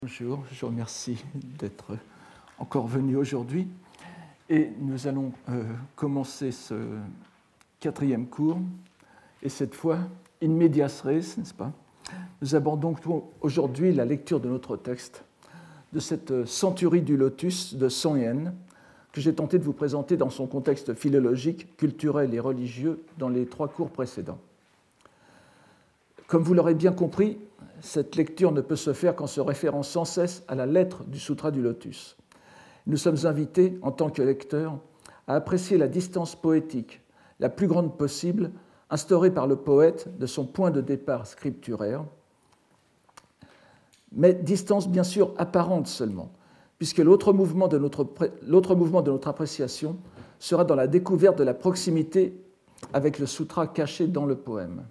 Bonjour, je vous remercie d'être encore venu aujourd'hui et nous allons commencer ce 4e cours et cette fois in medias res, n'est-ce pas? Nous abordons aujourd'hui la lecture de notre texte de cette Centurie du Lotus de Song Yen que j'ai tenté de vous présenter dans son contexte philologique, culturel et religieux dans les 3 cours précédents. Comme vous l'aurez bien compris, cette lecture ne peut se faire qu'en se référant sans cesse à la lettre du Sutra du Lotus. Nous sommes invités, en tant que lecteurs, à apprécier la distance poétique, la plus grande possible, instaurée par le poète de son point de départ scripturaire, mais distance bien sûr apparente seulement, puisque l'autre mouvement de notre appréciation sera dans la découverte de la proximité avec le sutra caché dans le poème.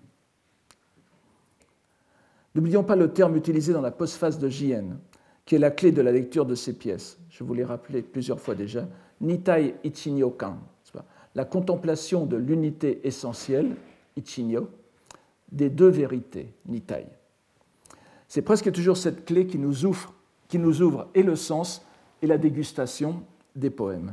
N'oublions pas le terme utilisé dans la postface de Jien, qui est la clé de la lecture de ces pièces. Je vous l'ai rappelé plusieurs fois déjà. Nitai Ichinyo-kan, la contemplation de l'unité essentielle, Ichinyo, des 2 vérités, Nitai. C'est presque toujours cette clé qui nous ouvre et le sens et la dégustation des poèmes.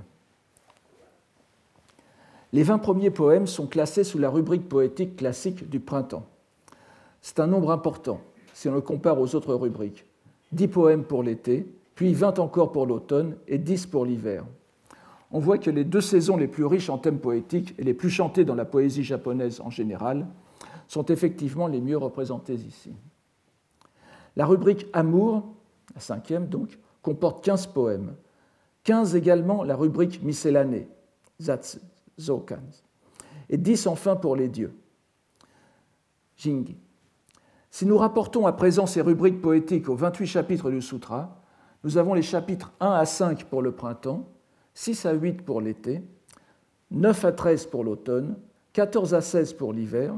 Les 20 premiers poèmes sont classés sous la rubrique poétique classique du printemps. C'est un nombre important si on le compare aux autres rubriques. 10 poèmes pour l'été, puis 20 encore pour l'automne et 10 pour l'hiver. On voit que les 2 saisons les plus riches en thèmes poétiques et les plus chantées dans la poésie japonaise en général sont effectivement les mieux représentées ici. La rubrique Amour, la 5e donc, comporte 15 poèmes. 15 également la rubrique Miscellanée, Zatsuzokan, et 10 enfin pour les dieux, Jingi. Si nous rapportons à présent ces rubriques poétiques aux 28 chapitres du Sutra, nous avons les chapitres 1 à 5 pour le printemps, 6 à 8 pour l'été, 9 à 13 pour l'automne, 14 à 16 pour l'hiver,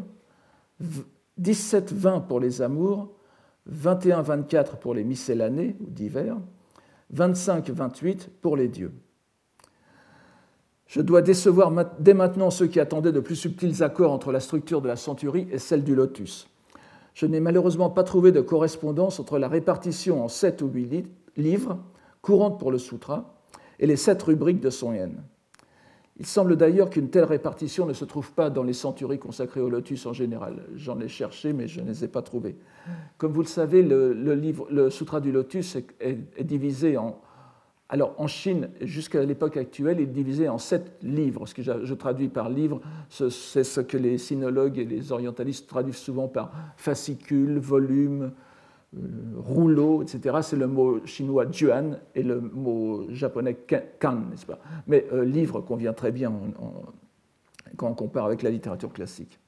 17-20 pour les amours, 21-24 pour les miscellanés ou divers, 25-28 pour les dieux. Je dois décevoir dès maintenant ceux qui attendaient de plus subtils accords entre la structure de la centurie et celle du lotus. Je n'ai malheureusement pas trouvé de correspondance entre la répartition en 7 ou 8 livres, courante pour le sutra, et les 7 rubriques de Song Yen. Il semble d'ailleurs qu'une telle répartition ne se trouve pas dans les centuries consacrées au lotus en général. J'en ai cherché, mais je ne les ai pas trouvées. Comme vous le savez, le sutra du lotus est divisé en... Alors, en Chine, jusqu'à l'époque actuelle, il est divisé en 7 livres. Ce que je traduis par livre, c'est ce que les sinologues et les orientalistes traduisent souvent par fascicule, volume, rouleau, etc. C'est le mot chinois juan et le mot japonais kan, n'est-ce pas? Mais livre convient très bien quand on compare avec la littérature classique.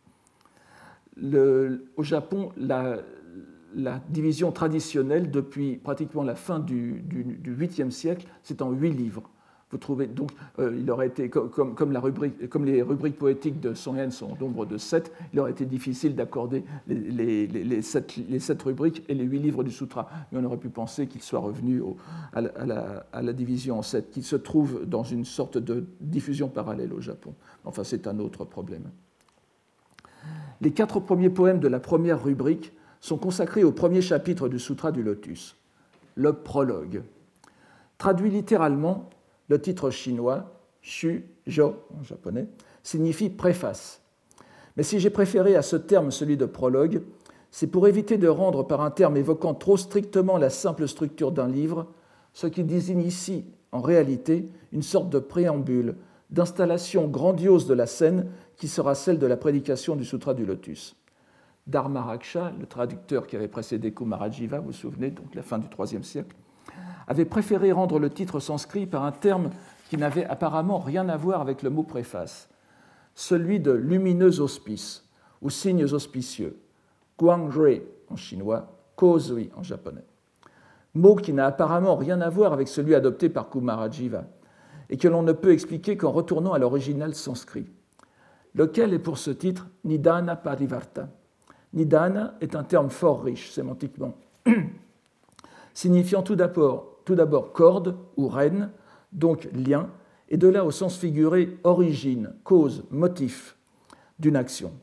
Au Japon, la division traditionnelle, depuis pratiquement la fin du 8e siècle, c'est en 8 livres. Vous trouvez donc, il aurait été, comme les rubriques poétiques de Song Yen sont au nombre de 7, il aurait été difficile d'accorder les 7 rubriques et les 8 livres du Sutra. Mais on aurait pu penser qu'il soit revenu à la division en 7, qui se trouve dans une sorte de diffusion parallèle au Japon. Enfin, c'est un autre problème. Les 4 premiers poèmes de la première rubrique sont consacrés au premier chapitre du Sutra du Lotus, le prologue. Traduit littéralement, le titre chinois, Shu Jo en japonais, signifie préface. Mais si j'ai préféré à ce terme celui de prologue, c'est pour éviter de rendre par un terme évoquant trop strictement la simple structure d'un livre, ce qui désigne ici, en réalité, une sorte de préambule, d'installation grandiose de la scène qui sera celle de la prédication du Sutra du Lotus. Dharmaraksha, le traducteur qui avait précédé Kumarajiva, vous vous souvenez, donc la fin du IIIe siècle, avait préféré rendre le titre sanskrit par un terme qui n'avait apparemment rien à voir avec le mot préface, celui de lumineux auspice ou signes auspicieux, guangrui en chinois, kozui en japonais, mot qui n'a apparemment rien à voir avec celui adopté par Kumarajiva et que l'on ne peut expliquer qu'en retournant à l'original sanskrit, lequel est pour ce titre Nidana Parivarta. Nidana est un terme fort riche sémantiquement, signifiant tout d'abord corde ou reine, donc lien, et de là au sens figuré origine, cause, motif d'une action.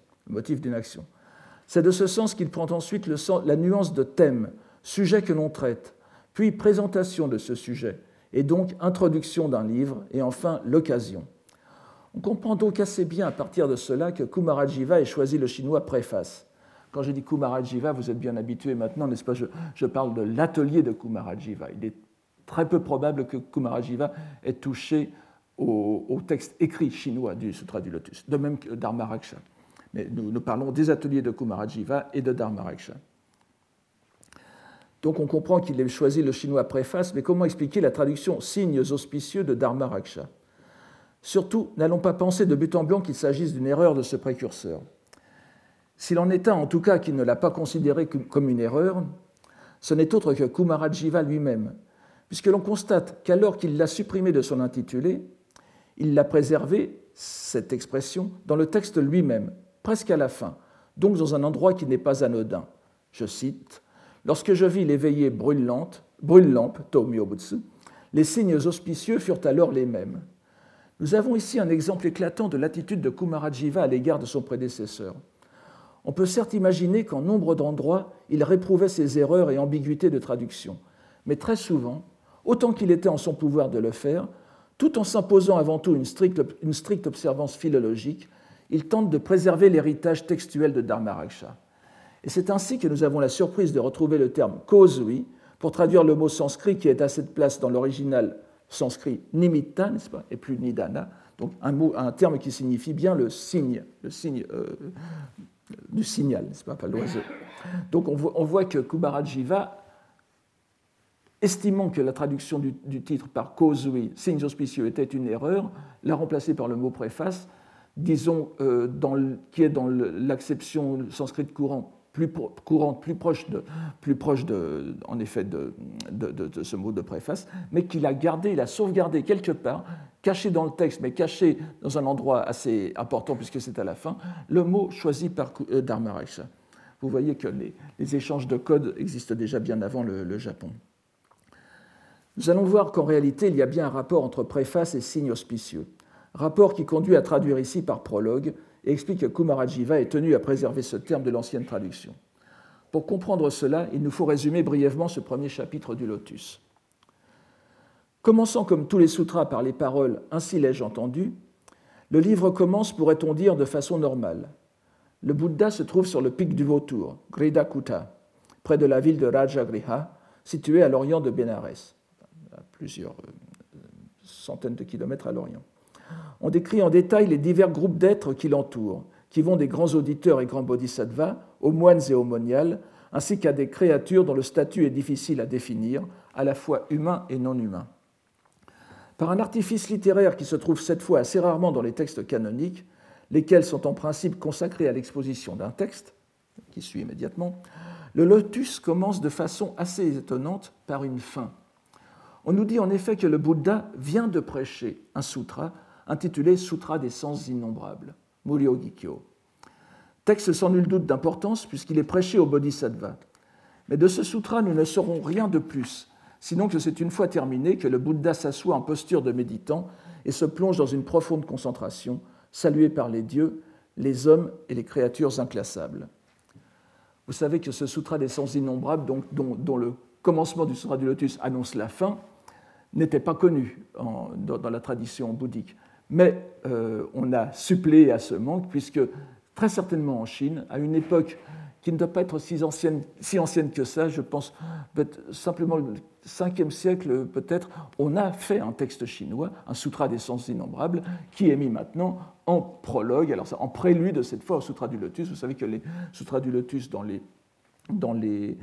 C'est de ce sens qu'il prend ensuite la nuance de thème, sujet que l'on traite, puis présentation de ce sujet, et donc introduction d'un livre, et enfin l'occasion. On comprend donc assez bien à partir de cela que Kumarajiva ait choisi le chinois préface. Quand je dis Kumarajiva, vous êtes bien habitués maintenant, n'est-ce pas, je parle de l'atelier de Kumarajiva. Il est très peu probable que Kumarajiva ait touché au texte écrit chinois du Sutra du Lotus, de même que Dharmaraksha. Mais nous parlons des ateliers de Kumarajiva et de Dharmaraksha. Donc on comprend qu'il ait choisi le chinois préface, mais comment expliquer la traduction signes auspicieux de Dharmaraksha? Surtout, n'allons pas penser de but en blanc qu'il s'agisse d'une erreur de ce précurseur. S'il en est un, en tout cas, qui ne l'a pas considéré comme une erreur, ce n'est autre que Kumarajiva lui-même, puisque l'on constate qu'alors qu'il l'a supprimé de son intitulé, il l'a préservé, cette expression, dans le texte lui-même, presque à la fin, donc dans un endroit qui n'est pas anodin. Je cite, « Lorsque je vis l'éveillé brûle-lampe, Tomyobutsu, les signes auspicieux furent alors les mêmes. » Nous avons ici un exemple éclatant de l'attitude de Kumarajiva à l'égard de son prédécesseur. On peut certes imaginer qu'en nombre d'endroits, il réprouvait ses erreurs et ambiguïtés de traduction, mais très souvent, autant qu'il était en son pouvoir de le faire, tout en s'imposant avant tout une stricte observance philologique, il tente de préserver l'héritage textuel de Dharmaraksha. Et c'est ainsi que nous avons la surprise de retrouver le terme kozui pour traduire le mot sanskrit qui est à cette place dans l'original sanskrit nimitta, n'est-ce pas, et plus nidana, donc un terme qui signifie bien le signe du signal, n'est-ce pas l'oiseau. Donc on voit que Kumarajiva, estimant que la traduction du titre par kozui, signes auspicieux, était une erreur, l'a remplacé par le mot préface, disons, qui est dans l'acception sanscrite courante, plus proche en effet de ce mot de préface, mais qu'il a gardé, il a sauvegardé quelque part, caché dans le texte, mais caché dans un endroit assez important puisque c'est à la fin, le mot choisi par Dharmaraksha. Vous voyez que les échanges de codes existent déjà bien avant le Japon. Nous allons voir qu'en réalité, il y a bien un rapport entre préface et signe auspicieux, rapport qui conduit à traduire ici par prologue et explique que Kumarajiva est tenu à préserver ce terme de l'ancienne traduction. Pour comprendre cela, il nous faut résumer brièvement ce premier chapitre du Lotus. Commençant comme tous les sutras par les paroles « Ainsi l'ai-je entendu », le livre commence, pourrait-on dire, de façon normale. Le Bouddha se trouve sur le pic du Vautour, Gridakuta, près de la ville de Rajagriha, située à l'orient de Bénarès, à plusieurs centaines de kilomètres à l'orient. On décrit en détail les divers groupes d'êtres qui l'entourent, qui vont des grands auditeurs et grands bodhisattvas aux moines et aux moniales, ainsi qu'à des créatures dont le statut est difficile à définir, à la fois humain et non humain. Par un artifice littéraire qui se trouve cette fois assez rarement dans les textes canoniques, lesquels sont en principe consacrés à l'exposition d'un texte, qui suit immédiatement, le lotus commence de façon assez étonnante par une fin. On nous dit en effet que le Bouddha vient de prêcher un sutra intitulé Sutra des sens innombrables, Muryo-gikyo. Texte sans nul doute d'importance puisqu'il est prêché au Bodhisattva. Mais de ce sutra, nous ne saurons rien de plus, sinon que c'est une fois terminé que le Bouddha s'assoit en posture de méditant et se plonge dans une profonde concentration, salué par les dieux, les hommes et les créatures inclassables. Vous savez que ce sutra des sens innombrables, donc, dont le commencement du sutra du lotus annonce la fin, n'était pas connu dans la tradition bouddhique. Mais on a suppléé à ce manque, puisque très certainement en Chine, à une époque qui ne doit pas être si ancienne que ça, je pense simplement le 5e siècle peut-être, on a fait un texte chinois, un sutra des sens innombrables, qui est mis maintenant en prologue, alors ça, en prélude cette fois au sutra du lotus. Vous savez que les sutras du lotus dans les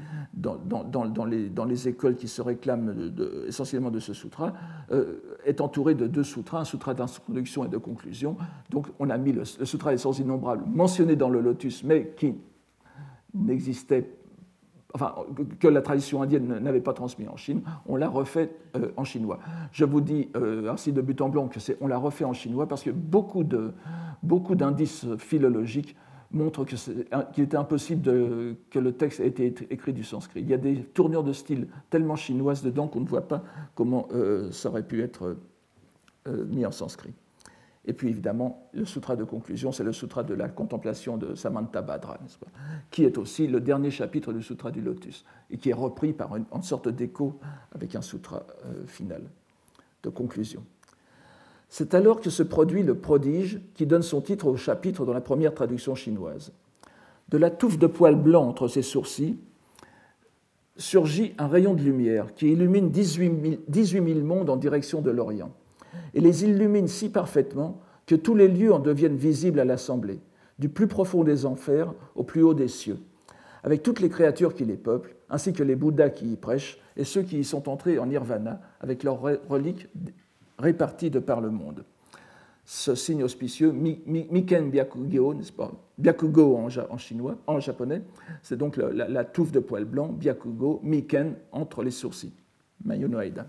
écoles qui se réclament essentiellement de ce sutra, est entouré de 2 sutras, un sutra d'introduction et de conclusion. Donc on a mis le sutra des sens innombrables mentionné dans le lotus, mais qui n'existait, enfin, que la tradition indienne n'avait pas transmis en Chine, on l'a refait en chinois. Je vous dis ainsi de but en blanc on l'a refait en chinois parce que beaucoup d'indices philologiques montrent qu'il était impossible que le texte ait été écrit du sanskrit. Il y a des tournures de style tellement chinoises dedans qu'on ne voit pas comment ça aurait pu être mis en sanskrit. Et puis évidemment, le sutra de conclusion, c'est le sutra de la contemplation de Samantabhadra, n'est-ce pas, qui est aussi le dernier chapitre du sutra du lotus, et qui est repris par une sorte d'écho avec un sutra final de conclusion. C'est alors que se produit le prodige qui donne son titre au chapitre dans la première traduction chinoise. De la touffe de poils blancs entre ses sourcils surgit un rayon de lumière qui illumine 18 000 mondes en direction de l'Orient, et les illumine si parfaitement que tous les lieux en deviennent visibles à l'assemblée, du plus profond des enfers au plus haut des cieux, avec toutes les créatures qui les peuplent, ainsi que les Bouddhas qui y prêchent, et ceux qui y sont entrés en nirvana, avec leurs reliques réparties de par le monde. Ce signe auspicieux, Miken Byakugo, n'est-ce pas, Byakugo en chinois, en japonais, c'est donc la touffe de poils blancs, Byakugo, Miken, entre les sourcils, Mayonoaida.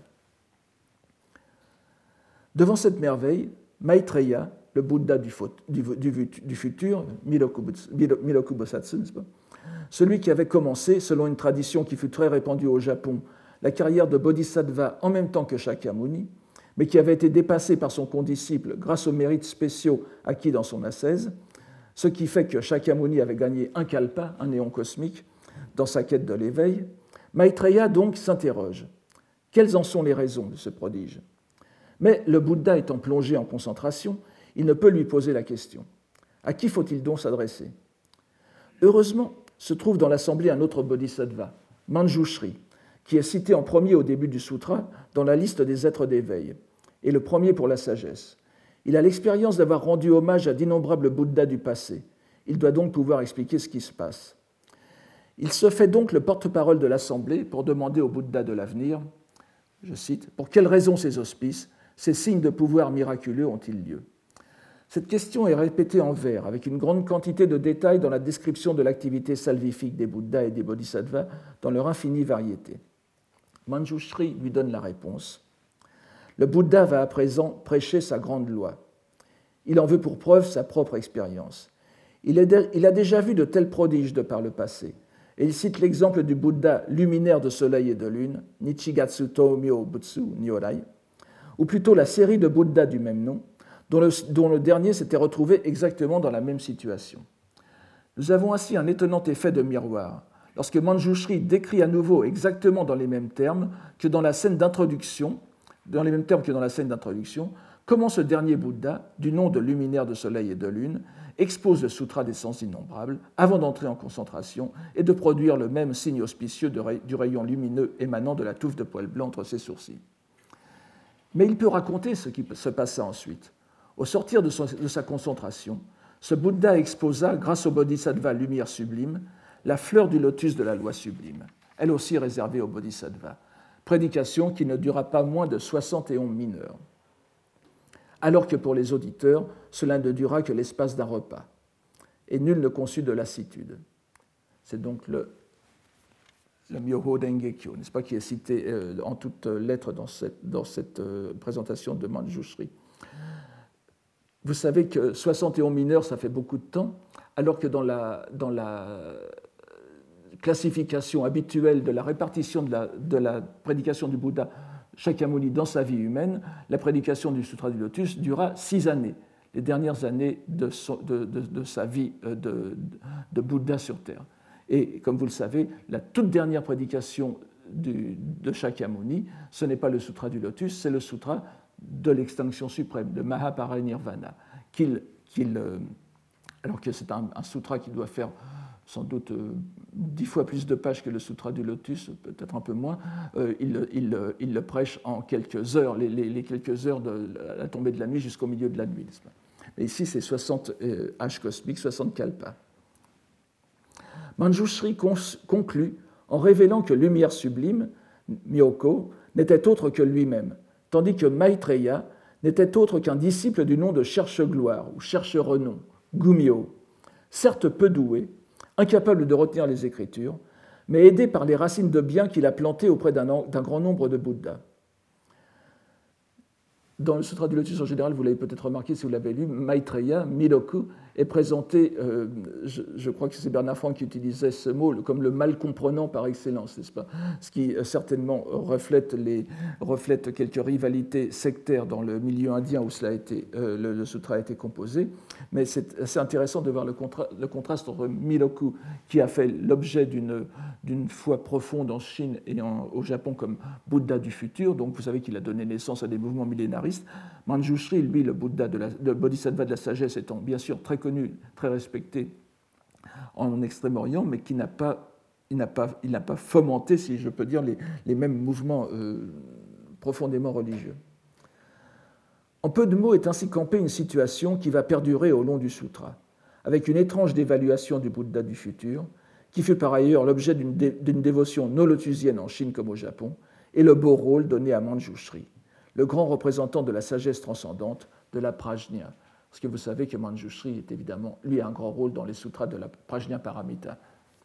Devant cette merveille, Maitreya, le Bouddha du futur, Miloku Bosatsu, n'est-ce pas, celui qui avait commencé, selon une tradition qui fut très répandue au Japon, la carrière de bodhisattva en même temps que Shakyamuni, mais qui avait été dépassé par son condisciple grâce aux mérites spéciaux acquis dans son ascèse, ce qui fait que Shakyamuni avait gagné un kalpa, un néon cosmique, dans sa quête de l'éveil. Maitreya donc s'interroge. Quelles en sont les raisons de ce prodige ? Mais le Bouddha étant plongé en concentration, il ne peut lui poser la question. À qui faut-il donc s'adresser ? Heureusement, se trouve dans l'assemblée un autre bodhisattva, Manjushri, qui est cité en premier au début du sutra dans la liste des êtres d'éveil, et le premier pour la sagesse. Il a l'expérience d'avoir rendu hommage à d'innombrables Bouddhas du passé. Il doit donc pouvoir expliquer ce qui se passe. Il se fait donc le porte-parole de l'assemblée pour demander au Bouddha de l'avenir, je cite, « Pour quelles raisons ces auspices, ces signes de pouvoir miraculeux ont-ils lieu ?» Cette question est répétée en vers, avec une grande quantité de détails dans la description de l'activité salvifique des Bouddhas et des Bodhisattvas dans leur infinie variété. Manjushri lui donne la réponse. Le Bouddha va à présent prêcher sa grande loi. Il en veut pour preuve sa propre expérience. Il a déjà vu de tels prodiges de par le passé, et il cite l'exemple du Bouddha luminaire de soleil et de lune, Nichigatsu Tomyo Butsu Nyorai, ou plutôt la série de Bouddhas du même nom, dont le dernier s'était retrouvé exactement dans la même situation. Nous avons ainsi un étonnant effet de miroir, lorsque Manjushri décrit à nouveau exactement dans les mêmes termes que dans la scène d'introduction, comment ce dernier Bouddha, du nom de luminaire de soleil et de lune, expose le sutra des sens innombrables avant d'entrer en concentration et de produire le même signe auspicieux du rayon lumineux émanant de la touffe de poils blancs entre ses sourcils. Mais il peut raconter ce qui se passa ensuite. Au sortir de sa concentration, ce Bouddha exposa, grâce au bodhisattva lumière sublime, la fleur du lotus de la loi sublime, elle aussi réservée au bodhisattva, prédication qui ne dura pas moins de 71 mineurs, alors que pour les auditeurs, cela ne dura que l'espace d'un repas, et nul ne conçut de lassitude. C'est donc le Myoho Dengekyo, n'est-ce pas, qui est cité en toutes lettres dans cette présentation de Manjushri. Vous savez que 71 mineurs, ça fait beaucoup de temps, alors que dans la classification habituelle de la répartition de la prédication du Bouddha Shakyamuni dans sa vie humaine, la prédication du Sutra du Lotus dura 6 années, les dernières années de sa vie de Bouddha sur Terre. Et comme vous le savez, la toute dernière prédication de Shakyamuni, ce n'est pas le Sutra du Lotus, c'est le Sutra de l'extinction suprême, de Mahaparinirvana, alors que c'est un sutra qui doit faire sans doute 10 fois plus de pages que le Sutra du Lotus, peut-être un peu moins, il le prêche en quelques heures, les quelques heures de la tombée de la nuit jusqu'au milieu de la nuit. Mais ici, c'est 60 âges cosmiques, 60 kalpas. Manjushri conclut en révélant que lumière sublime, Myoko, n'était autre que lui-même, tandis que Maitreya n'était autre qu'un disciple du nom de cherche-gloire ou cherche-renom, Gumyo, certes peu doué, incapable de retenir les Écritures, mais aidé par les racines de bien qu'il a plantées auprès d'un grand nombre de Bouddhas. dans le Sutra du Lotus en général, vous l'avez peut-être remarqué si vous l'avez lu, Maitreya, Miloku, est présenté, je crois que c'est Bernard Franck qui utilisait ce mot, comme le mal comprenant par excellence, n'est-ce pas? Ce qui certainement reflète quelques rivalités sectaires dans le milieu indien où le sutra a été composé. Mais c'est assez intéressant de voir le contraste entre Miloku, qui a fait l'objet d'une foi profonde en Chine et au Japon comme Bouddha du futur. Donc vous savez qu'il a donné naissance à des mouvements millénaristes. Manjushri, lui, le Bouddha le Bodhisattva de la sagesse, étant bien sûr très connu, très respecté en Extrême-Orient, mais qui n'a pas fomenté, si je peux dire, les mêmes mouvements profondément religieux. En peu de mots est ainsi campée une situation qui va perdurer au long du sutra, avec une étrange dévaluation du Bouddha du futur, qui fut par ailleurs l'objet d'une dévotion no-lotusienne en Chine comme au Japon, et le beau rôle donné à Manjushri, le grand représentant de la sagesse transcendante, de la prajna. Parce que vous savez que Manjushri est évidemment, lui, a un grand rôle dans les sutras de la Prajna Paramita.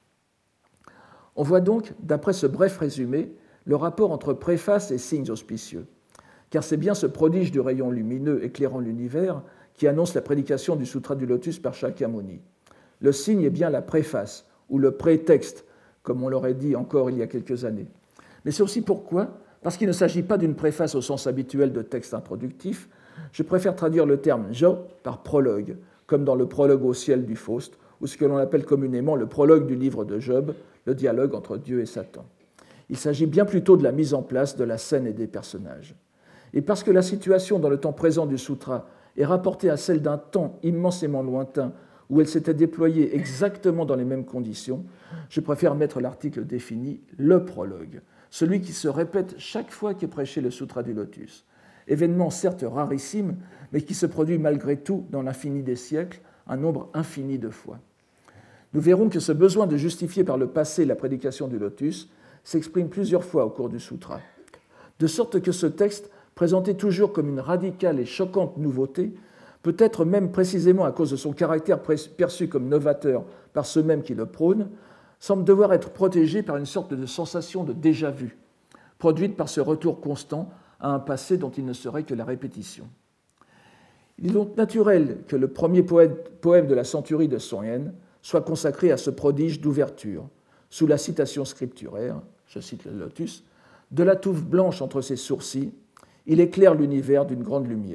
On voit donc, d'après ce bref résumé, le rapport entre préface et signes auspicieux, car c'est bien ce prodige du rayon lumineux éclairant l'univers qui annonce la prédication du Sutra du Lotus par Shakyamuni. Le signe est bien la préface, ou le prétexte, comme on l'aurait dit encore il y a quelques années. Mais c'est aussi pourquoi, parce qu'il ne s'agit pas d'une préface au sens habituel de texte introductif, je préfère traduire le terme jo par prologue, comme dans le prologue au ciel du Faust, ou ce que l'on appelle communément le prologue du livre de Job, le dialogue entre Dieu et Satan. Il s'agit bien plutôt de la mise en place de la scène et des personnages. Et parce que la situation dans le temps présent du sutra est rapportée à celle d'un temps immensément lointain où elle s'était déployée exactement dans les mêmes conditions, je préfère mettre l'article défini « le prologue », celui qui se répète chaque fois qu'est prêché le Sutra du Lotus. Événement certes rarissime, mais qui se produit malgré tout dans l'infini des siècles, un nombre infini de fois. Nous verrons que ce besoin de justifier par le passé la prédication du Lotus s'exprime plusieurs fois au cours du Sutra, de sorte que ce texte, présenté toujours comme une radicale et choquante nouveauté, peut-être même précisément à cause de son caractère perçu comme novateur par ceux mêmes qui le prônent, semble devoir être protégé par une sorte de sensation de déjà-vu, produite par ce retour constant à un passé dont il ne serait que la répétition. Il est donc naturel que le premier poème de la centurie de Song Yen soit consacré à ce prodige d'ouverture, sous la citation scripturaire, je cite le Lotus, « De la touffe blanche entre ses sourcils, il éclaire l'univers d'une grande lumière. »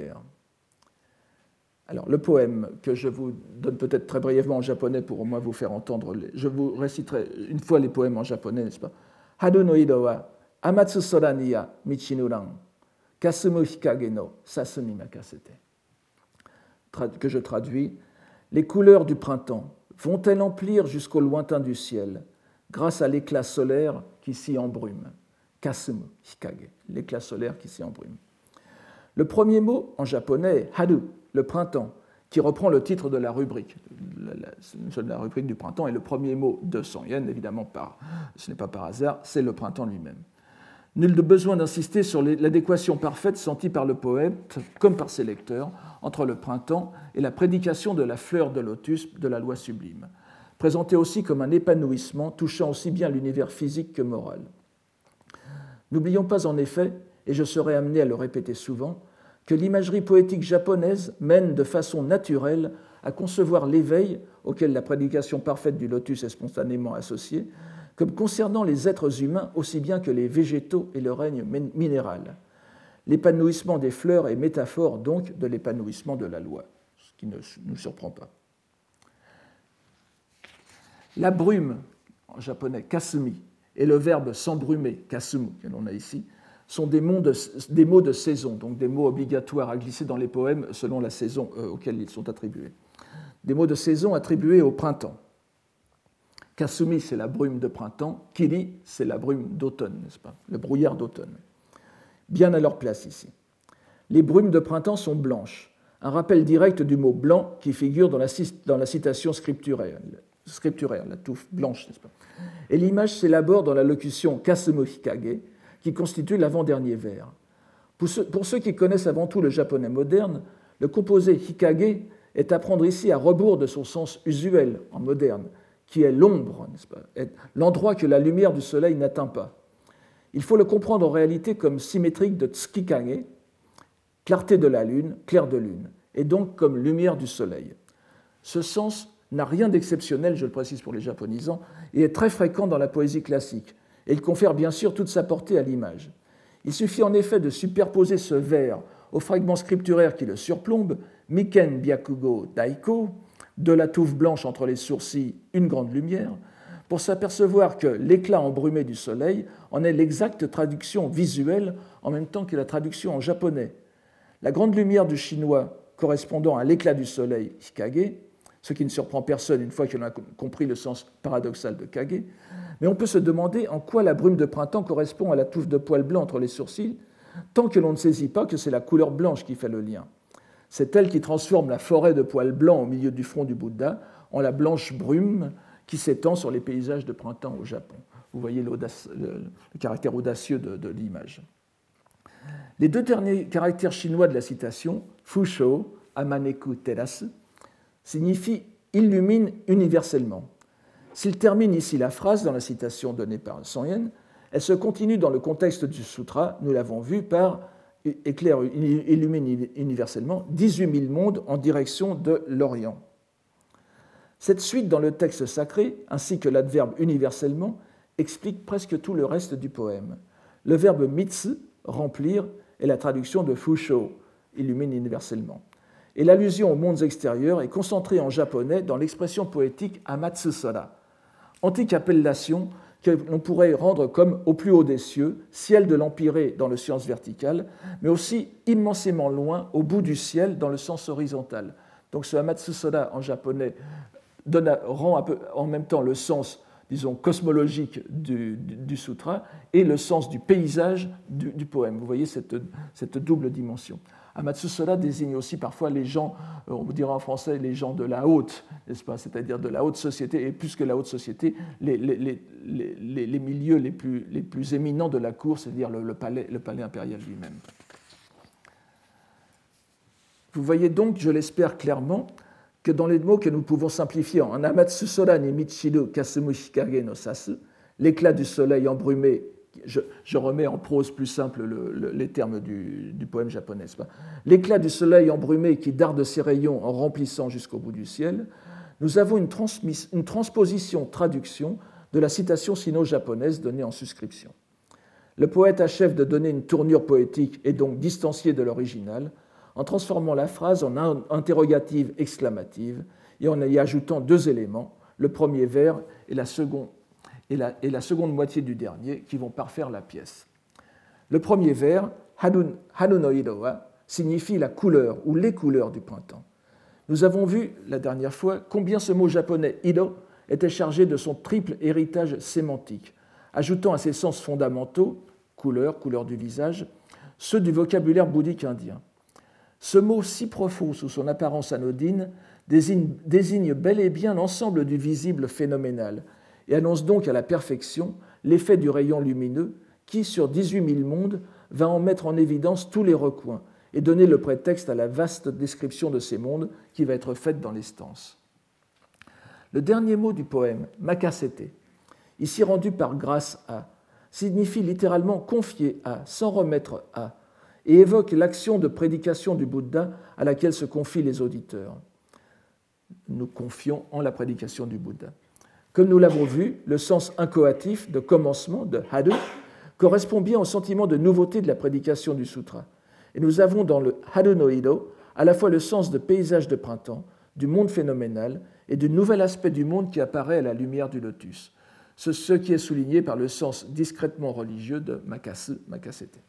Alors, le poème que je vous donne peut-être très brièvement en japonais pour au moins vous faire entendre, je vous réciterai une fois les poèmes en japonais, n'est-ce pas? Haru no ido wa amatsu sora ni ya michinuran, kasumu hikage no sasumi makasete. Que je traduis, les couleurs du printemps vont-elles emplir jusqu'au lointain du ciel, grâce à l'éclat solaire qui s'y embrume? Kasumu hikage, l'éclat solaire qui s'y embrume. Le premier mot en japonais est haru, le printemps, qui reprend le titre de la rubrique. La rubrique du printemps est le premier mot de Song Yen, évidemment, ce n'est pas par hasard, c'est le printemps lui-même. Nul de besoin d'insister sur l'adéquation parfaite sentie par le poète, comme par ses lecteurs, entre le printemps et la prédication de la fleur de lotus de la loi sublime, présentée aussi comme un épanouissement touchant aussi bien l'univers physique que moral. N'oublions pas en effet, et je serai amené à le répéter souvent, que l'imagerie poétique japonaise mène de façon naturelle à concevoir l'éveil, auquel la prédication parfaite du lotus est spontanément associée, comme concernant les êtres humains aussi bien que les végétaux et le règne minéral. L'épanouissement des fleurs est métaphore donc de l'épanouissement de la loi, ce qui ne nous surprend pas. La brume, en japonais kasumi, et le verbe s'embrumer, kasumu, que l'on a ici, sont des mots de saison, donc des mots obligatoires à glisser dans les poèmes selon la saison auquel ils sont attribués. Des mots de saison attribués au printemps. Kasumi, c'est la brume de printemps. Kiri, c'est la brume d'automne, n'est-ce pas? Le brouillard d'automne. Bien à leur place ici. Les brumes de printemps sont blanches, un rappel direct du mot blanc qui figure dans la citation scripturaire, la touffe blanche, n'est-ce pas? Et l'image s'élabore dans la locution Kasumu Hikage, qui constitue l'avant-dernier vers. Pour ceux qui connaissent avant tout le japonais moderne, le composé hikage est à prendre ici à rebours de son sens usuel en moderne, qui est l'ombre, n'est-ce pas? L'endroit que la lumière du soleil n'atteint pas. Il faut le comprendre en réalité comme symétrique de tsukikage, clarté de la lune, clair de lune, et donc comme lumière du soleil. Ce sens n'a rien d'exceptionnel, je le précise pour les japonisants, et est très fréquent dans la poésie classique, et il confère bien sûr toute sa portée à l'image. Il suffit en effet de superposer ce vers au fragment scripturaire qui le surplombe, Miken Byakugo Daiko, de la touffe blanche entre les sourcils, une grande lumière, pour s'apercevoir que l'éclat embrumé du soleil en est l'exacte traduction visuelle en même temps que la traduction en japonais. La grande lumière du chinois correspondant à l'éclat du soleil, Hikage, ce qui ne surprend personne une fois que l'on a compris le sens paradoxal de Kage, mais on peut se demander en quoi la brume de printemps correspond à la touffe de poils blancs entre les sourcils, tant que l'on ne saisit pas que c'est la couleur blanche qui fait le lien. C'est elle qui transforme la forêt de poils blancs au milieu du front du Bouddha en la blanche brume qui s'étend sur les paysages de printemps au Japon. Vous voyez le caractère audacieux de l'image. Les deux derniers caractères chinois de la citation, Fushou, Amaneku Terasu, signifient illumine universellement. S'il termine ici la phrase dans la citation donnée par Son Yen, elle se continue dans le contexte du sutra, nous l'avons vu, par éclaire, illumine universellement 18 000 mondes en direction de l'Orient. Cette suite dans le texte sacré, ainsi que l'adverbe universellement, explique presque tout le reste du poème. Le verbe mitsu, remplir, est la traduction de fushou, illumine universellement. Et l'allusion aux mondes extérieurs est concentrée en japonais dans l'expression poétique Amatsusora, antique appellation que l'on pourrait rendre comme au plus haut des cieux, ciel de l'empyrée dans le sens vertical, mais aussi immensément loin, au bout du ciel, dans le sens horizontal. Donc ce Amatsusora en japonais rend un peu, en même temps le sens, disons, cosmologique du sutra et le sens du paysage du poème. Vous voyez cette double dimension. Amatsusora désigne aussi parfois les gens, on dirait en français, les gens de la haute, n'est-ce pas, c'est-à-dire de la haute société, et plus que la haute société, les milieux les plus éminents de la cour, c'est-à-dire le palais impérial lui-même. Vous voyez donc, je l'espère clairement, que dans les mots que nous pouvons simplifier en Amatsusora ni Michiru Kasumu Hikage no Sasu, l'éclat du soleil embrumé, je remets en prose plus simple les termes du poème japonais, l'éclat du soleil embrumé qui darde ses rayons en remplissant jusqu'au bout du ciel, nous avons une transposition-traduction de la citation sino-japonaise donnée en suscription. Le poète achève de donner une tournure poétique et donc distanciée de l'original, en transformant la phrase en interrogative exclamative et en y ajoutant deux éléments, le premier vers et la seconde moitié du dernier, qui vont parfaire la pièce. Le premier vers, Haru no iro wa, signifie la couleur ou les couleurs du printemps. Nous avons vu la dernière fois combien ce mot japonais iro était chargé de son triple héritage sémantique, ajoutant à ses sens fondamentaux, couleur, couleur du visage, ceux du vocabulaire bouddhique indien. Ce mot si profond sous son apparence anodine désigne bel et bien l'ensemble du visible phénoménal et annonce donc à la perfection l'effet du rayon lumineux qui, sur 18 000 mondes, va en mettre en évidence tous les recoins et donner le prétexte à la vaste description de ces mondes qui va être faite dans les stances. Le dernier mot du poème, makasete, ici rendu par grâce à, signifie littéralement confier à, s'en remettre à, et évoque l'action de prédication du Bouddha à laquelle se confient les auditeurs. Nous confions en la prédication du Bouddha. Comme nous l'avons vu, le sens incoatif de commencement, de haru, correspond bien au sentiment de nouveauté de la prédication du sutra. Et nous avons dans le haru no iro à la fois le sens de paysage de printemps, du monde phénoménal et du nouvel aspect du monde qui apparaît à la lumière du lotus. Ce qui est souligné par le sens discrètement religieux de makasu, makasete.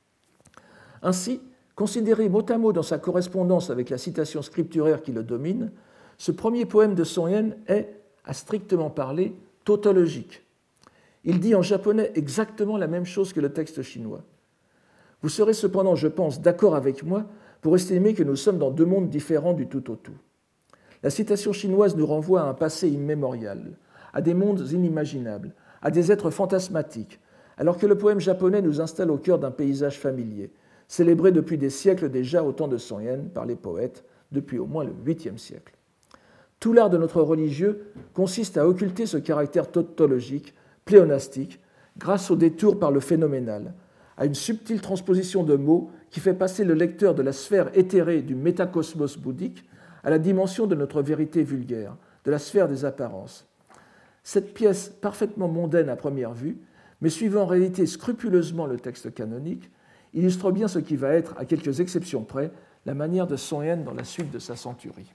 Ainsi, considéré mot à mot dans sa correspondance avec la citation scripturaire qui le domine, ce premier poème de Son Yen est, à strictement parler, tautologique. Il dit en japonais exactement la même chose que le texte chinois. Vous serez cependant, je pense, d'accord avec moi pour estimer que nous sommes dans deux mondes différents du tout au tout. La citation chinoise nous renvoie à un passé immémorial, à des mondes inimaginables, à des êtres fantasmatiques, alors que le poème japonais nous installe au cœur d'un paysage familier, célébré depuis des siècles déjà au temps de Son Yen par les poètes, depuis au moins le 8e siècle. Tout l'art de notre religieux consiste à occulter ce caractère tautologique, pléonastique, grâce au détour par le phénoménal, à une subtile transposition de mots qui fait passer le lecteur de la sphère éthérée du métacosmos bouddhique à la dimension de notre vérité vulgaire, de la sphère des apparences. Cette pièce, parfaitement mondaine à première vue, mais suivant en réalité scrupuleusement le texte canonique, illustre bien ce qui va être, à quelques exceptions près, la manière de Song Yen dans la suite de sa centurie.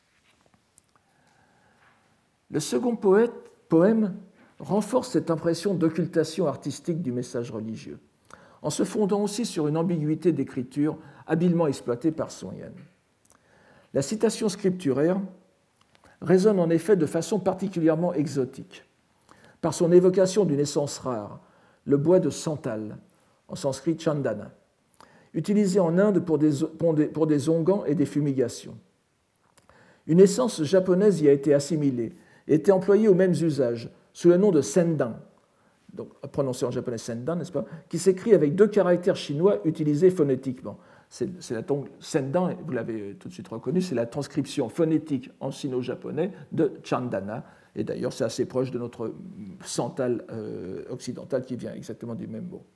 Le second poème renforce cette impression d'occultation artistique du message religieux, en se fondant aussi sur une ambiguïté d'écriture habilement exploitée par Song Yen. La citation scripturaire résonne en effet de façon particulièrement exotique, par son évocation d'une essence rare, le bois de santal, en sanskrit chandana, utilisé en Inde pour des onguents et des fumigations. Une essence japonaise y a été assimilée et était employée aux mêmes usages, sous le nom de sendan, donc prononcé en japonais sendan, n'est-ce pas, qui s'écrit avec 2 caractères chinois utilisés phonétiquement. C'est la sendan, vous l'avez tout de suite reconnu, c'est la transcription phonétique en sino-japonais de chandana, et d'ailleurs c'est assez proche de notre santal occidental qui vient exactement du même mot.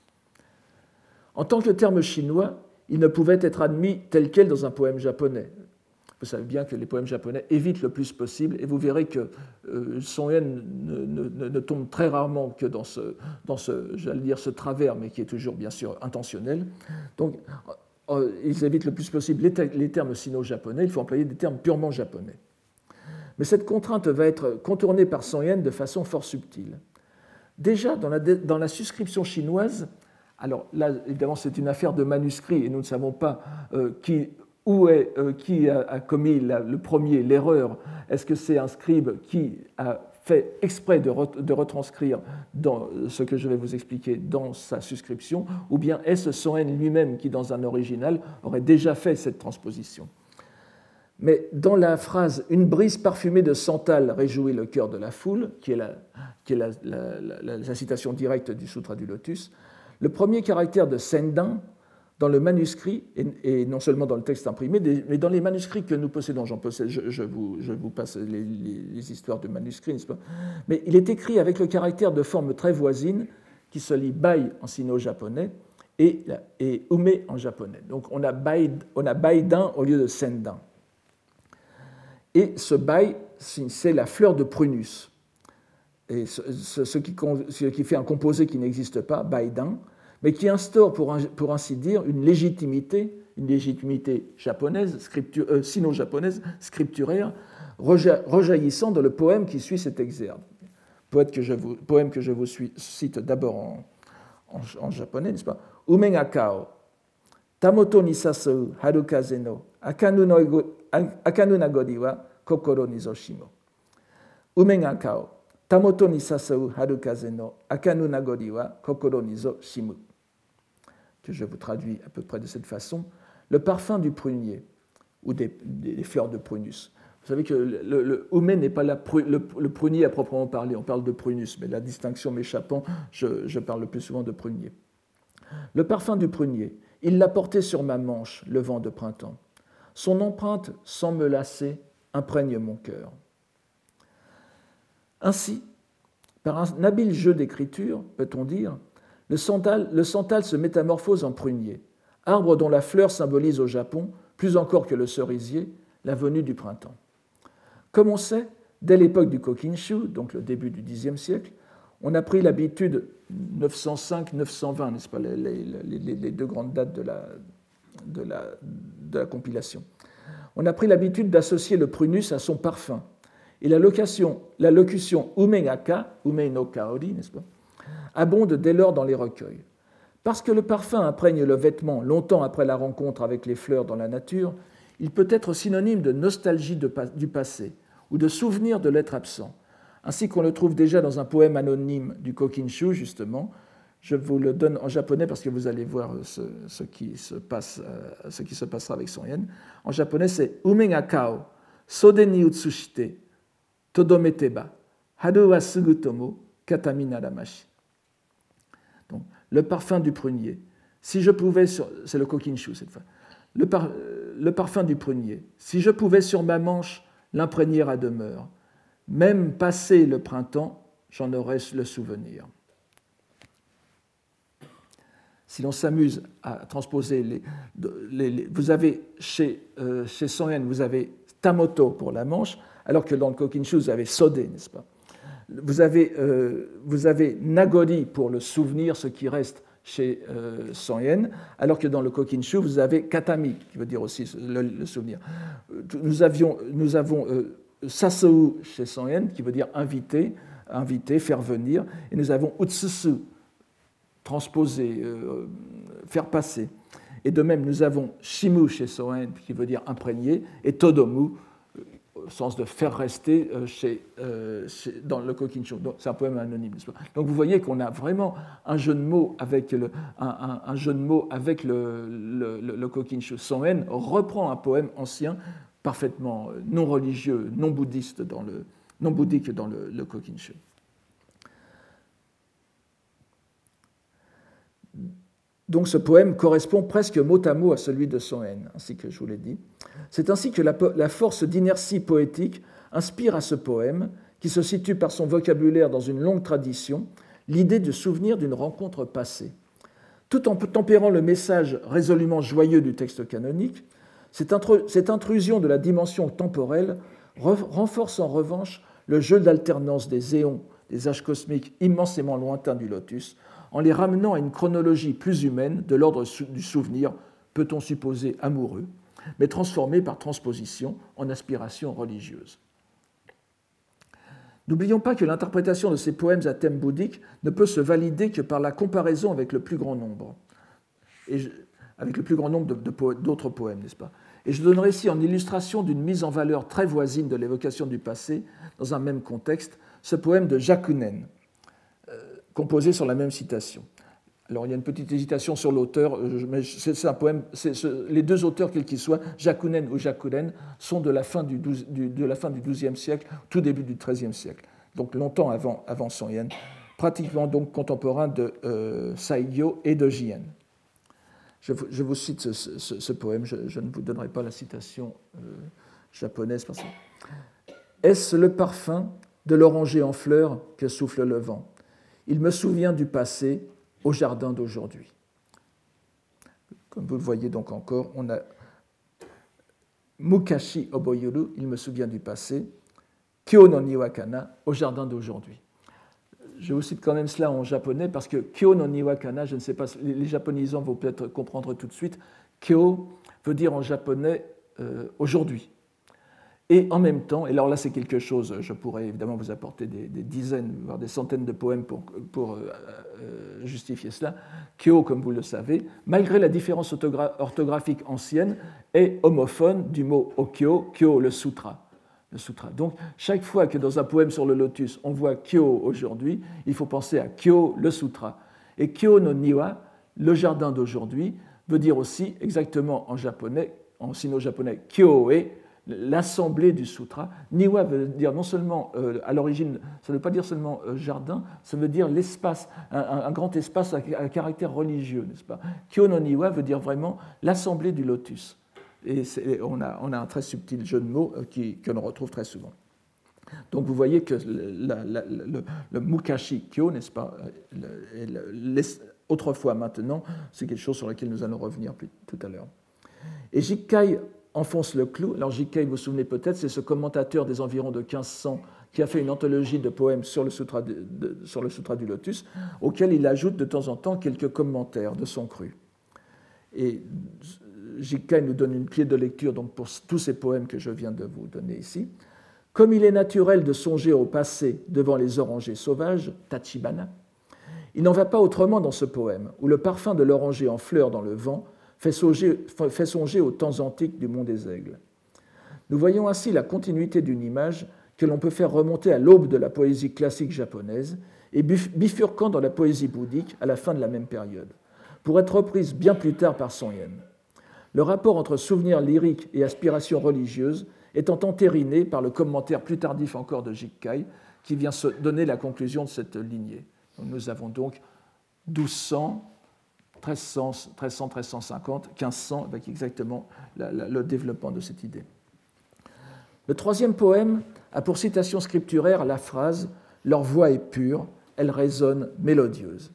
En tant que terme chinois, il ne pouvait être admis tel quel dans un poème japonais. Vous savez bien que les poèmes japonais évitent le plus possible, et vous verrez que Song Yen ne tombe très rarement que dans j'allais dire, ce travers, mais qui est toujours bien sûr intentionnel. Donc, ils évitent le plus possible les termes sino-japonais, il faut employer des termes purement japonais. Mais cette contrainte va être contournée par Song Yen de façon fort subtile. Déjà, dans la suscription chinoise, alors là, évidemment, c'est une affaire de manuscrit, et nous ne savons pas qui a commis le premier, l'erreur. Est-ce que c'est un scribe qui a fait exprès de retranscrire dans ce que je vais vous expliquer dans sa suscription, ou bien est-ce Song Yen lui-même qui, dans un original, aurait déjà fait cette transposition? Mais dans la phrase « Une brise parfumée de santal réjouit le cœur de la foule », qui est la citation directe du Sutra du Lotus, le premier caractère de sendan dans le manuscrit, et non seulement dans le texte imprimé, mais dans les manuscrits que nous possédons, je vous passe les histoires de manuscrits, n'est-ce pas? Mais il est écrit avec le caractère de forme très voisine qui se lit bai en sino-japonais et ume en japonais. Donc on a baidan au lieu de sendan. Et ce bai, c'est la fleur de prunus. Et ce qui fait un composé qui n'existe pas, baidan, mais qui instaure, pour ainsi dire, une légitimité japonaise, sino-japonaise, scripturaire, rejaillissant dans le poème qui suit cet exergue. Poème que je vous cite d'abord en japonais, n'est-ce pas? Ume ga kao, tamoto ni sasou harukaze no akanu nagori wa kokoro ni zoshimo. Ume ga kao, tamoto ni sasou harukaze no akanu nagori wa kokoro ni zoshimo. Que je vous traduis à peu près de cette façon, le parfum du prunier, ou des fleurs de prunus. Vous savez que le ume n'est pas le prunier à proprement parler, on parle de prunus, mais la distinction m'échappant, je parle le plus souvent de prunier. Le parfum du prunier, il l'a porté sur ma manche, le vent de printemps. Son empreinte, sans me lasser, imprègne mon cœur. Ainsi, par un habile jeu d'écriture, peut-on dire, le santal se métamorphose en prunier, arbre dont la fleur symbolise au Japon, plus encore que le cerisier, la venue du printemps. Comme on sait, dès l'époque du Kokinshu, donc le début du Xe siècle, on a pris l'habitude, 905-920, n'est-ce pas, les 2 grandes dates de la compilation, on a pris l'habitude d'associer le prunus à son parfum. Et la locution ume ga ka, ume no kaori, n'est-ce pas, abonde dès lors dans les recueils. Parce que le parfum imprègne le vêtement longtemps après la rencontre avec les fleurs dans la nature, il peut être synonyme de nostalgie du passé ou de souvenir de l'être absent, ainsi qu'on le trouve déjà dans un poème anonyme du Kokinshu, justement. Je vous le donne en japonais parce que vous allez voir ce qui se passera avec Song Yen. En japonais, c'est Ume ga kao, sode ni utsushite, todometeba, haru wa sugu tomo, katami naramashi. Donc, le parfum du prunier. Si je pouvais, c'est le Kokinshu cette fois. Le parfum du prunier. Si je pouvais sur ma manche l'imprégner à demeure, même passé le printemps, j'en aurais le souvenir. si l'on s'amuse à transposer vous avez chez Son Yen, vous avez Tamoto pour la Manche, alors que dans le Kokinshu, vous avez Sode, n'est-ce pas? Vous avez Nagori pour le souvenir, ce qui reste chez Son Yen, alors que dans le Kokinshu, vous avez Katami, qui veut dire aussi le souvenir. Nous avons Sasou chez Son Yen, qui veut dire inviter, faire venir, et nous avons Utsusu, transposer, faire passer. Et de même, nous avons Shimu chez Son Yen, qui veut dire imprégner, et Todomu, au sens de faire rester dans le Kokinshu. C'est un poème anonyme. Donc vous voyez qu'on a vraiment un jeu de mots avec le Kokinshu. Son Yen reprend un poème ancien, parfaitement non religieux, non bouddhique dans le Kokinshu. Donc ce poème correspond presque mot à mot à celui de Son Yen, ainsi que je vous l'ai dit. C'est ainsi que la force d'inertie poétique inspire à ce poème, qui se situe par son vocabulaire dans une longue tradition, l'idée de souvenir d'une rencontre passée. Tout en tempérant le message résolument joyeux du texte canonique, cette intrusion de la dimension temporelle renforce en revanche le jeu d'alternance des éons, des âges cosmiques immensément lointains du lotus, en les ramenant à une chronologie plus humaine de l'ordre du souvenir, peut-on supposer amoureux, mais transformé par transposition en aspiration religieuse. N'oublions pas que l'interprétation de ces poèmes à thème bouddhique ne peut se valider que par la comparaison avec le plus grand nombre, avec le plus grand nombre d'autres poèmes, n'est-ce pas? Et je donnerai ici en illustration d'une mise en valeur très voisine de l'évocation du passé, dans un même contexte, ce poème de Jakunen, composé sur la même citation. Alors il y a une petite hésitation sur l'auteur, mais c'est un poème. Les deux auteurs, quels qu'ils soient, Jakunen ou Jakunen, sont de la fin du XIIe siècle, tout début du XIIIe siècle, donc longtemps avant Son Yen, pratiquement donc contemporain de Saigyo et de Jien. Je vous cite ce poème, je ne vous donnerai pas la citation japonaise. Est-ce le parfum de l'oranger en fleurs que souffle le vent? Il me souvient du passé au jardin d'aujourd'hui. Comme vous le voyez donc encore, on a Mukashi oboyuru, il me souvient du passé, Kyo no niwakana, au jardin d'aujourd'hui. Je vous cite quand même cela en japonais parce que Kyo no niwakana, je ne sais pas, les japonisants vont peut-être comprendre tout de suite, Kyo veut dire en japonais aujourd'hui. Et en même temps, et alors là c'est quelque chose, je pourrais évidemment vous apporter des dizaines, voire des centaines de poèmes pour justifier cela, Kyo, comme vous le savez, malgré la différence orthographique ancienne, est homophone du mot okyo, kyo le sutra. Donc chaque fois que dans un poème sur le lotus on voit Kyo aujourd'hui, il faut penser à Kyo le sutra. Et Kyo no niwa, le jardin d'aujourd'hui, veut dire aussi exactement en japonais, en sino-japonais, Kyo-e, l'assemblée du sutra. Niwa veut dire non seulement, à l'origine, ça ne veut pas dire seulement jardin, ça veut dire l'espace, un grand espace à caractère religieux, n'est-ce pas? Kyo no niwa veut dire vraiment l'assemblée du lotus. Et on a un très subtil jeu de mots que l'on retrouve très souvent. Donc vous voyez que le Mukashi Kyo, n'est-ce pas, autrefois, maintenant, c'est quelque chose sur lequel nous allons revenir tout à l'heure. Et Jikkai enfonce le clou. Alors Jikkai, vous vous souvenez peut-être, c'est ce commentateur des environs de 1500 qui a fait une anthologie de poèmes sur le Sutra du Lotus, auquel il ajoute de temps en temps quelques commentaires de son cru. Et Jikkai nous donne une clé de lecture donc, pour tous ces poèmes que je viens de vous donner ici. Comme il est naturel de songer au passé devant les orangers sauvages, Tachibana, il n'en va pas autrement dans ce poème, où le parfum de l'oranger en fleurs dans le vent fait songer aux temps antiques du Mont des Aigles. Nous voyons ainsi la continuité d'une image que l'on peut faire remonter à l'aube de la poésie classique japonaise et bifurquant dans la poésie bouddhique à la fin de la même période, pour être reprise bien plus tard par Son Yen. Le rapport entre souvenir lyrique et aspiration religieuse étant entériné par le commentaire plus tardif encore de Jikkai, qui vient se donner la conclusion de cette lignée. Donc nous avons donc 1200, 1300, 1350, 1500, avec exactement le développement de cette idée. Le troisième poème a pour citation scripturaire la phrase « Leur voix est pure, elle résonne mélodieuse ».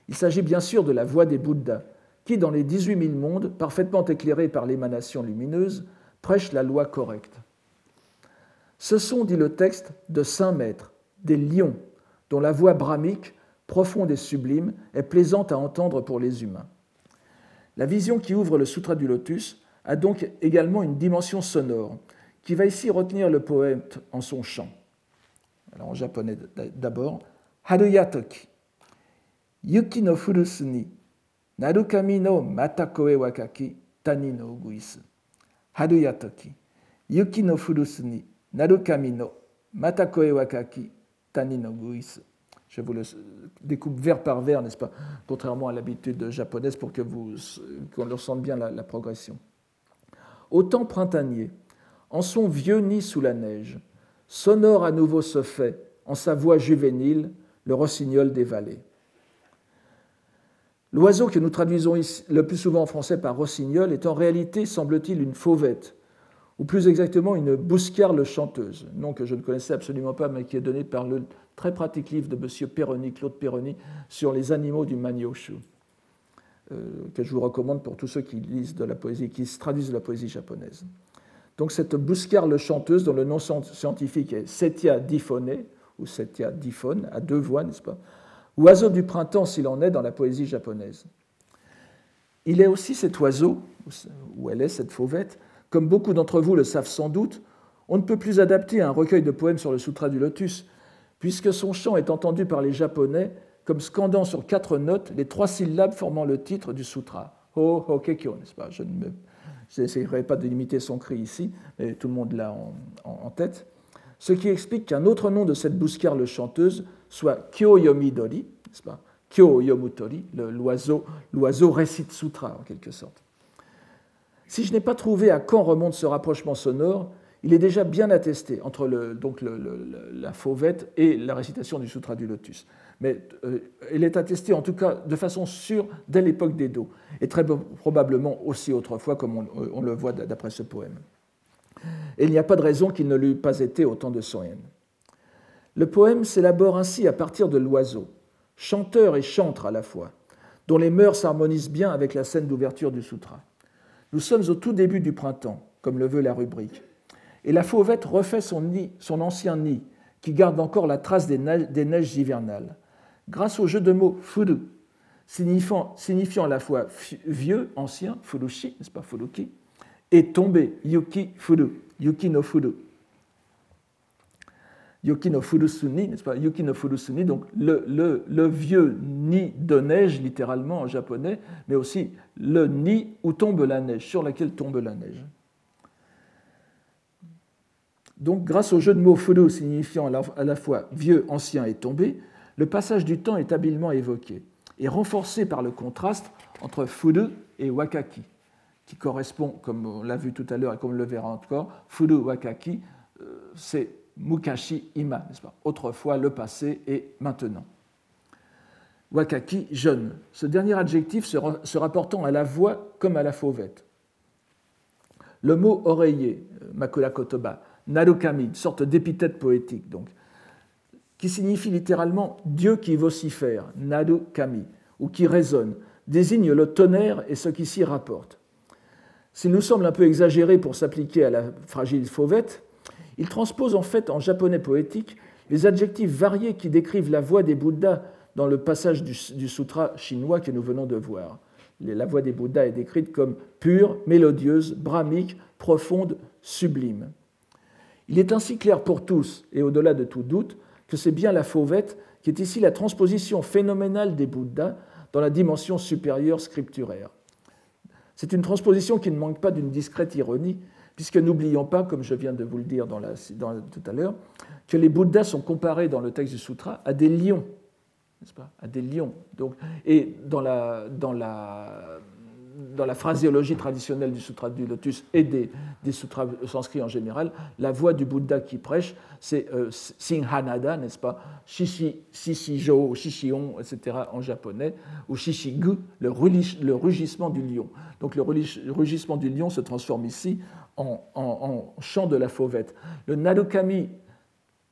Il s'agit bien sûr de la voie des Bouddhas, qui, dans les 18 000 mondes, parfaitement éclairés par l'émanation lumineuse, prêchent la loi correcte. Ce sont, dit le texte, de saints maîtres, des lions, dont la voix brahmique, profonde et sublime, est plaisante à entendre pour les humains. La vision qui ouvre le Sutra du Lotus a donc également une dimension sonore, qui va ici retenir le poète en son chant. Alors en japonais d'abord, Haruyatoki, Yuki no furusu ni, Narukami no matakoe wakaki, Tani no guisu. Haruyatoki, Yuki no furusu ni, Narukami no matakoe wakaki, Tani no guisu. Je vous le découpe vers par vers, n'est-ce pas, contrairement à l'habitude japonaise, pour qu'on le ressente bien la progression. Au temps printanier, en son vieux nid sous la neige, sonore à nouveau se fait, en sa voix juvénile, le rossignol des vallées. L'oiseau que nous traduisons ici, le plus souvent en français par rossignol est en réalité, semble-t-il, une fauvette, ou plus exactement une bouscarle chanteuse, nom que je ne connaissais absolument pas, mais qui est donné par le très pratique livre de M. Perroni, Claude Perroni, sur les animaux du Manyoshu, que je vous recommande pour tous ceux qui lisent de la poésie, qui se traduisent de la poésie japonaise. Donc cette bouscarle chanteuse, dont le nom scientifique est Setia diphone, ou Setia diphone, à deux voix, n'est-ce pas, oiseau du printemps s'il en est dans la poésie japonaise. Il est aussi cet oiseau, ou elle est cette fauvette, comme beaucoup d'entre vous le savent sans doute, on ne peut plus adapter un recueil de poèmes sur le Sutra du Lotus, puisque son chant est entendu par les Japonais comme scandant sur 4 notes les 3 syllabes formant le titre du sutra. Ho, ho, kekyo, n'est-ce pas? Je n'essaierai pas de limiter son cri ici, mais tout le monde l'a en tête. Ce qui explique qu'un autre nom de cette bouscarle chanteuse soit Kyo-yomi-dori, n'est-ce pas? Kyo-yomutori, l'oiseau récite sutra en quelque sorte. Si je n'ai pas trouvé à quand remonte ce rapprochement sonore, il est déjà bien attesté entre la fauvette et la récitation du Sutra du Lotus. Mais il est attesté en tout cas de façon sûre dès l'époque d'Edo, et très probablement aussi autrefois, comme on le voit d'après ce poème. Et il n'y a pas de raison qu'il ne l'eût pas été au temps de Soen. Le poème s'élabore ainsi à partir de l'oiseau, chanteur et chantre à la fois, dont les mœurs s'harmonisent bien avec la scène d'ouverture du sutra. Nous sommes au tout début du printemps, comme le veut la rubrique, et la fauvette refait son ancien nid, qui garde encore la trace des neiges hivernales, grâce au jeu de mots furu, signifiant à la fois vieux, ancien, furushi, n'est-ce pas, furuki, et tombé, yuki furu, yuki no furu. Yuki no furusuni, n'est-ce pas, yuki no furusuni, donc le vieux nid de neige, littéralement en japonais, mais aussi le nid où tombe la neige, sur laquelle tombe la neige. Donc, grâce au jeu de mots furu signifiant à la fois vieux, ancien et tombé, le passage du temps est habilement évoqué et renforcé par le contraste entre furu et wakaki, qui correspond, comme on l'a vu tout à l'heure et comme on le verra encore, furu wakaki, c'est mukashi ima, n'est-ce pas? Autrefois, le passé et maintenant. Wakaki, jeune. Ce dernier adjectif se rapportant à la voix comme à la fauvette. Le mot oreiller, makura kotoba, narukami, une sorte d'épithète poétique, donc, qui signifie littéralement Dieu qui vocifère, narukami, ou qui résonne, désigne le tonnerre et ce qui s'y rapporte. S'il nous semble un peu exagéré pour s'appliquer à la fragile fauvette, il transpose en fait en japonais poétique les adjectifs variés qui décrivent la voix des Bouddhas dans le passage du sutra chinois que nous venons de voir. La voix des Bouddhas est décrite comme pure, mélodieuse, brahmique, profonde, sublime. Il est ainsi clair pour tous, et au-delà de tout doute, que c'est bien la fauvette qui est ici la transposition phénoménale des Bouddhas dans la dimension supérieure scripturaire. C'est une transposition qui ne manque pas d'une discrète ironie, puisque n'oublions pas, comme je viens de vous le dire tout à l'heure, que les Bouddhas sont comparés dans le texte du sutra à des lions, n'est-ce pas? À des lions. Donc, et dans la phraséologie traditionnelle du Sutra du Lotus et des sutras sanskrits en général, la voix du Bouddha qui prêche, c'est Singhanada, n'est-ce pas? Shishijo, Shishion, etc. en japonais, ou Shishigu, le rugissement du lion. Donc le rugissement du lion se transforme ici en chant de la fauvette. Le Narukami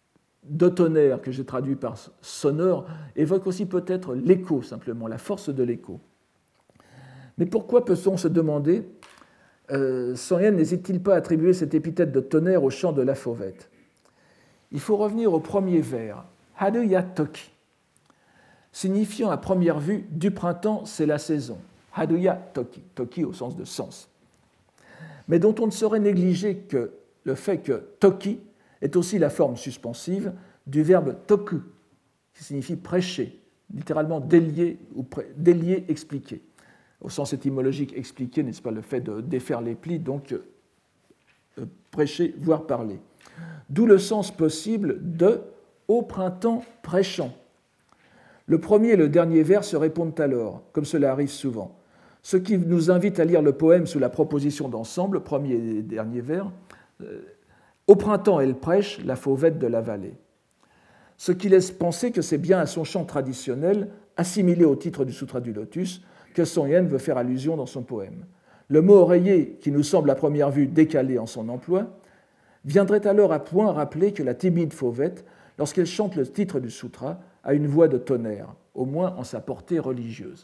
de tonnerre, que j'ai traduit par sonore, évoque aussi peut-être l'écho, simplement, la force de l'écho. Mais pourquoi peut-on se demander, Son Yen n'hésite-t-il pas à attribuer cette épithète de tonnerre au chant de la fauvette? Il faut revenir au premier vers, Haruya Toki, signifiant à première vue du printemps, c'est la saison. Haruya Toki, Toki au sens de sens. Mais dont on ne saurait négliger que le fait que Toki est aussi la forme suspensive du verbe toku, qui signifie prêcher, littéralement délier ou délier, expliquer. Au sens étymologique, expliquer, n'est-ce pas, le fait de défaire les plis, donc prêcher, voire parler. D'où le sens possible de au printemps prêchant. Le premier et le dernier vers se répondent alors, comme cela arrive souvent. Ce qui nous invite à lire le poème sous la proposition d'ensemble, premier et dernier vers. Au printemps, elle prêche la fauvette de la vallée. Ce qui laisse penser que c'est bien à son chant traditionnel, assimilé au titre du Sutra du Lotus, que Son Yen veut faire allusion dans son poème. Le mot oreiller, qui nous semble à première vue décalé en son emploi, viendrait alors à point rappeler que la timide fauvette, lorsqu'elle chante le titre du sutra, a une voix de tonnerre, au moins en sa portée religieuse.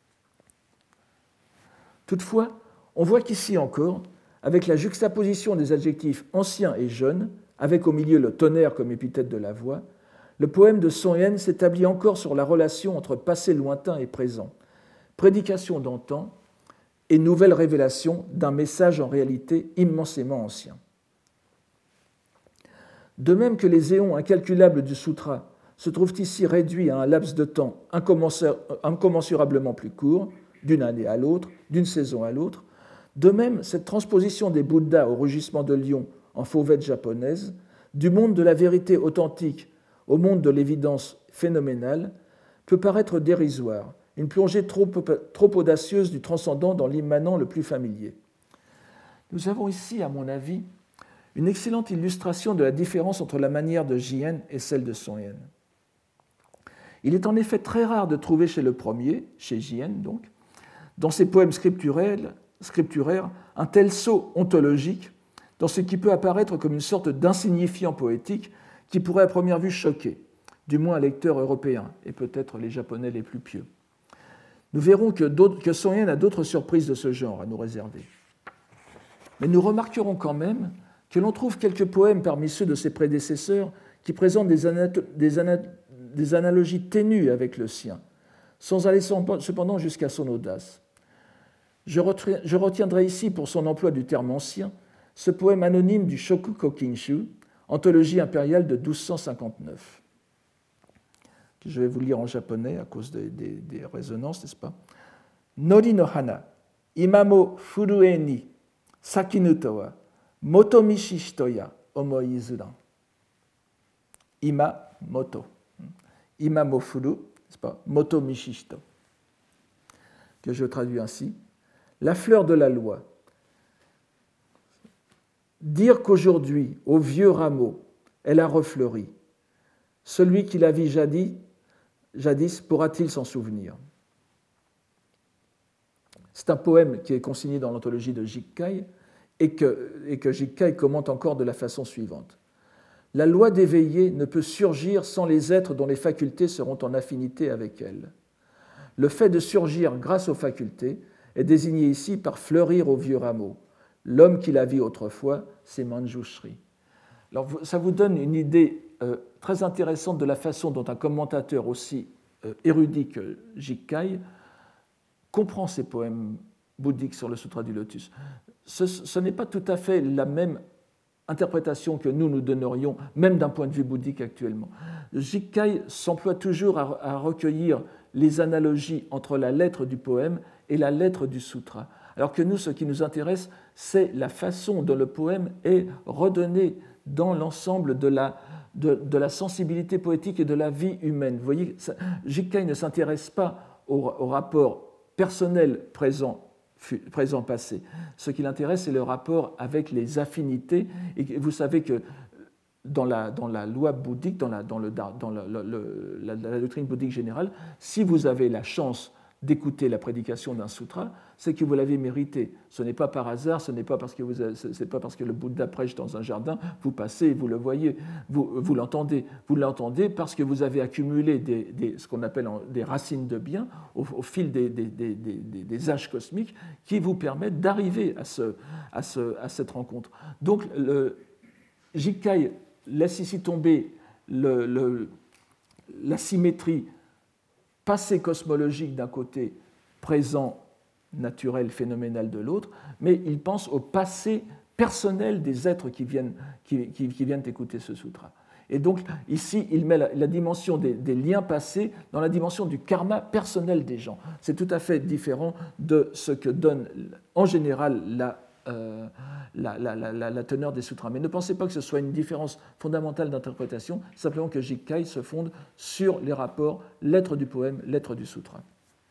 Toutefois, on voit qu'ici encore, avec la juxtaposition des adjectifs ancien et jeune, avec au milieu le tonnerre comme épithète de la voix, le poème de Son Yen s'établit encore sur la relation entre passé lointain et présent, prédication d'antan et nouvelle révélation d'un message en réalité immensément ancien. De même que les éons incalculables du sutra se trouvent ici réduits à un laps de temps incommensurablement plus court, d'une année à l'autre, d'une saison à l'autre, de même, cette transposition des Bouddhas au rugissement de lion en fauvette japonaise, du monde de la vérité authentique au monde de l'évidence phénoménale, peut paraître dérisoire, une plongée trop audacieuse du transcendant dans l'immanent le plus familier. Nous avons ici, à mon avis, une excellente illustration de la différence entre la manière de Jien et celle de Son Yen. Il est en effet très rare de trouver chez le premier, chez Jien donc, dans ses poèmes scripturaires, un tel saut ontologique dans ce qui peut apparaître comme une sorte d'insignifiant poétique qui pourrait à première vue choquer, du moins un lecteur européen et peut-être les Japonais les plus pieux. Nous verrons que Son Yen a d'autres surprises de ce genre à nous réserver. Mais nous remarquerons quand même que l'on trouve quelques poèmes parmi ceux de ses prédécesseurs qui présentent des analogies ténues avec le sien, sans aller cependant jusqu'à son audace. Je retiendrai ici, pour son emploi du terme ancien, ce poème anonyme du Shoku Kokinshu, anthologie impériale de 1259. Je vais vous lire en japonais à cause des résonances, n'est-ce pas? Nori no hana, imamo furue ni, sakinuto wa, motomishi hito ya omoi izuran. Ima moto. Ima mo furu, n'est-ce pas? Motomishi hito. Que je traduis ainsi. La fleur de la loi. Dire qu'aujourd'hui, au vieux rameau, elle a refleuri. Celui qui la vit jadis pourra-t-il s'en souvenir? C'est un poème qui est consigné dans l'anthologie de Jikkai et que Jikkai commente encore de la façon suivante. La loi d'éveiller ne peut surgir sans les êtres dont les facultés seront en affinité avec elle. Le fait de surgir grâce aux facultés est désigné ici par fleurir au vieux rameau. L'homme qui la vit autrefois, c'est Manjushri. Alors, ça vous donne une idée très intéressante de la façon dont un commentateur aussi érudit que Jikkai comprend ces poèmes bouddhiques sur le Sutra du Lotus. Ce n'est pas tout à fait la même interprétation que nous donnerions, même d'un point de vue bouddhique actuellement. Jikkai s'emploie toujours à recueillir les analogies entre la lettre du poème et la lettre du sutra. Alors que nous, ce qui nous intéresse, c'est la façon dont le poème est redonné dans l'ensemble de la sensibilité poétique et de la vie humaine. Vous voyez, Jikkai ne s'intéresse pas au rapport personnel présent-passé. Ce qui l'intéresse, c'est le rapport avec les affinités. Et vous savez que dans la loi bouddhique, dans la doctrine bouddhique générale, si vous avez la chance d'écouter la prédication d'un sutra, c'est que vous l'avez mérité. Ce n'est pas par hasard, ce n'est pas parce que, pas parce que le Bouddha prêche dans un jardin, vous passez et vous le voyez, vous l'entendez. Vous l'entendez parce que vous avez accumulé ce qu'on appelle des racines de bien au fil des âges cosmiques qui vous permettent d'arriver à cette rencontre. Donc, Jikkai laisse ici tomber la symétrie passé cosmologique d'un côté, présent naturel, phénoménal de l'autre, mais il pense au passé personnel des êtres qui viennent écouter ce sutra. Et donc, ici, il met la dimension des liens passés dans la dimension du karma personnel des gens. C'est tout à fait différent de ce que donne, en général, la teneur des sutras. Mais ne pensez pas que ce soit une différence fondamentale d'interprétation, simplement que Jikkai se fonde sur les rapports lettre du poème, lettre du sutra.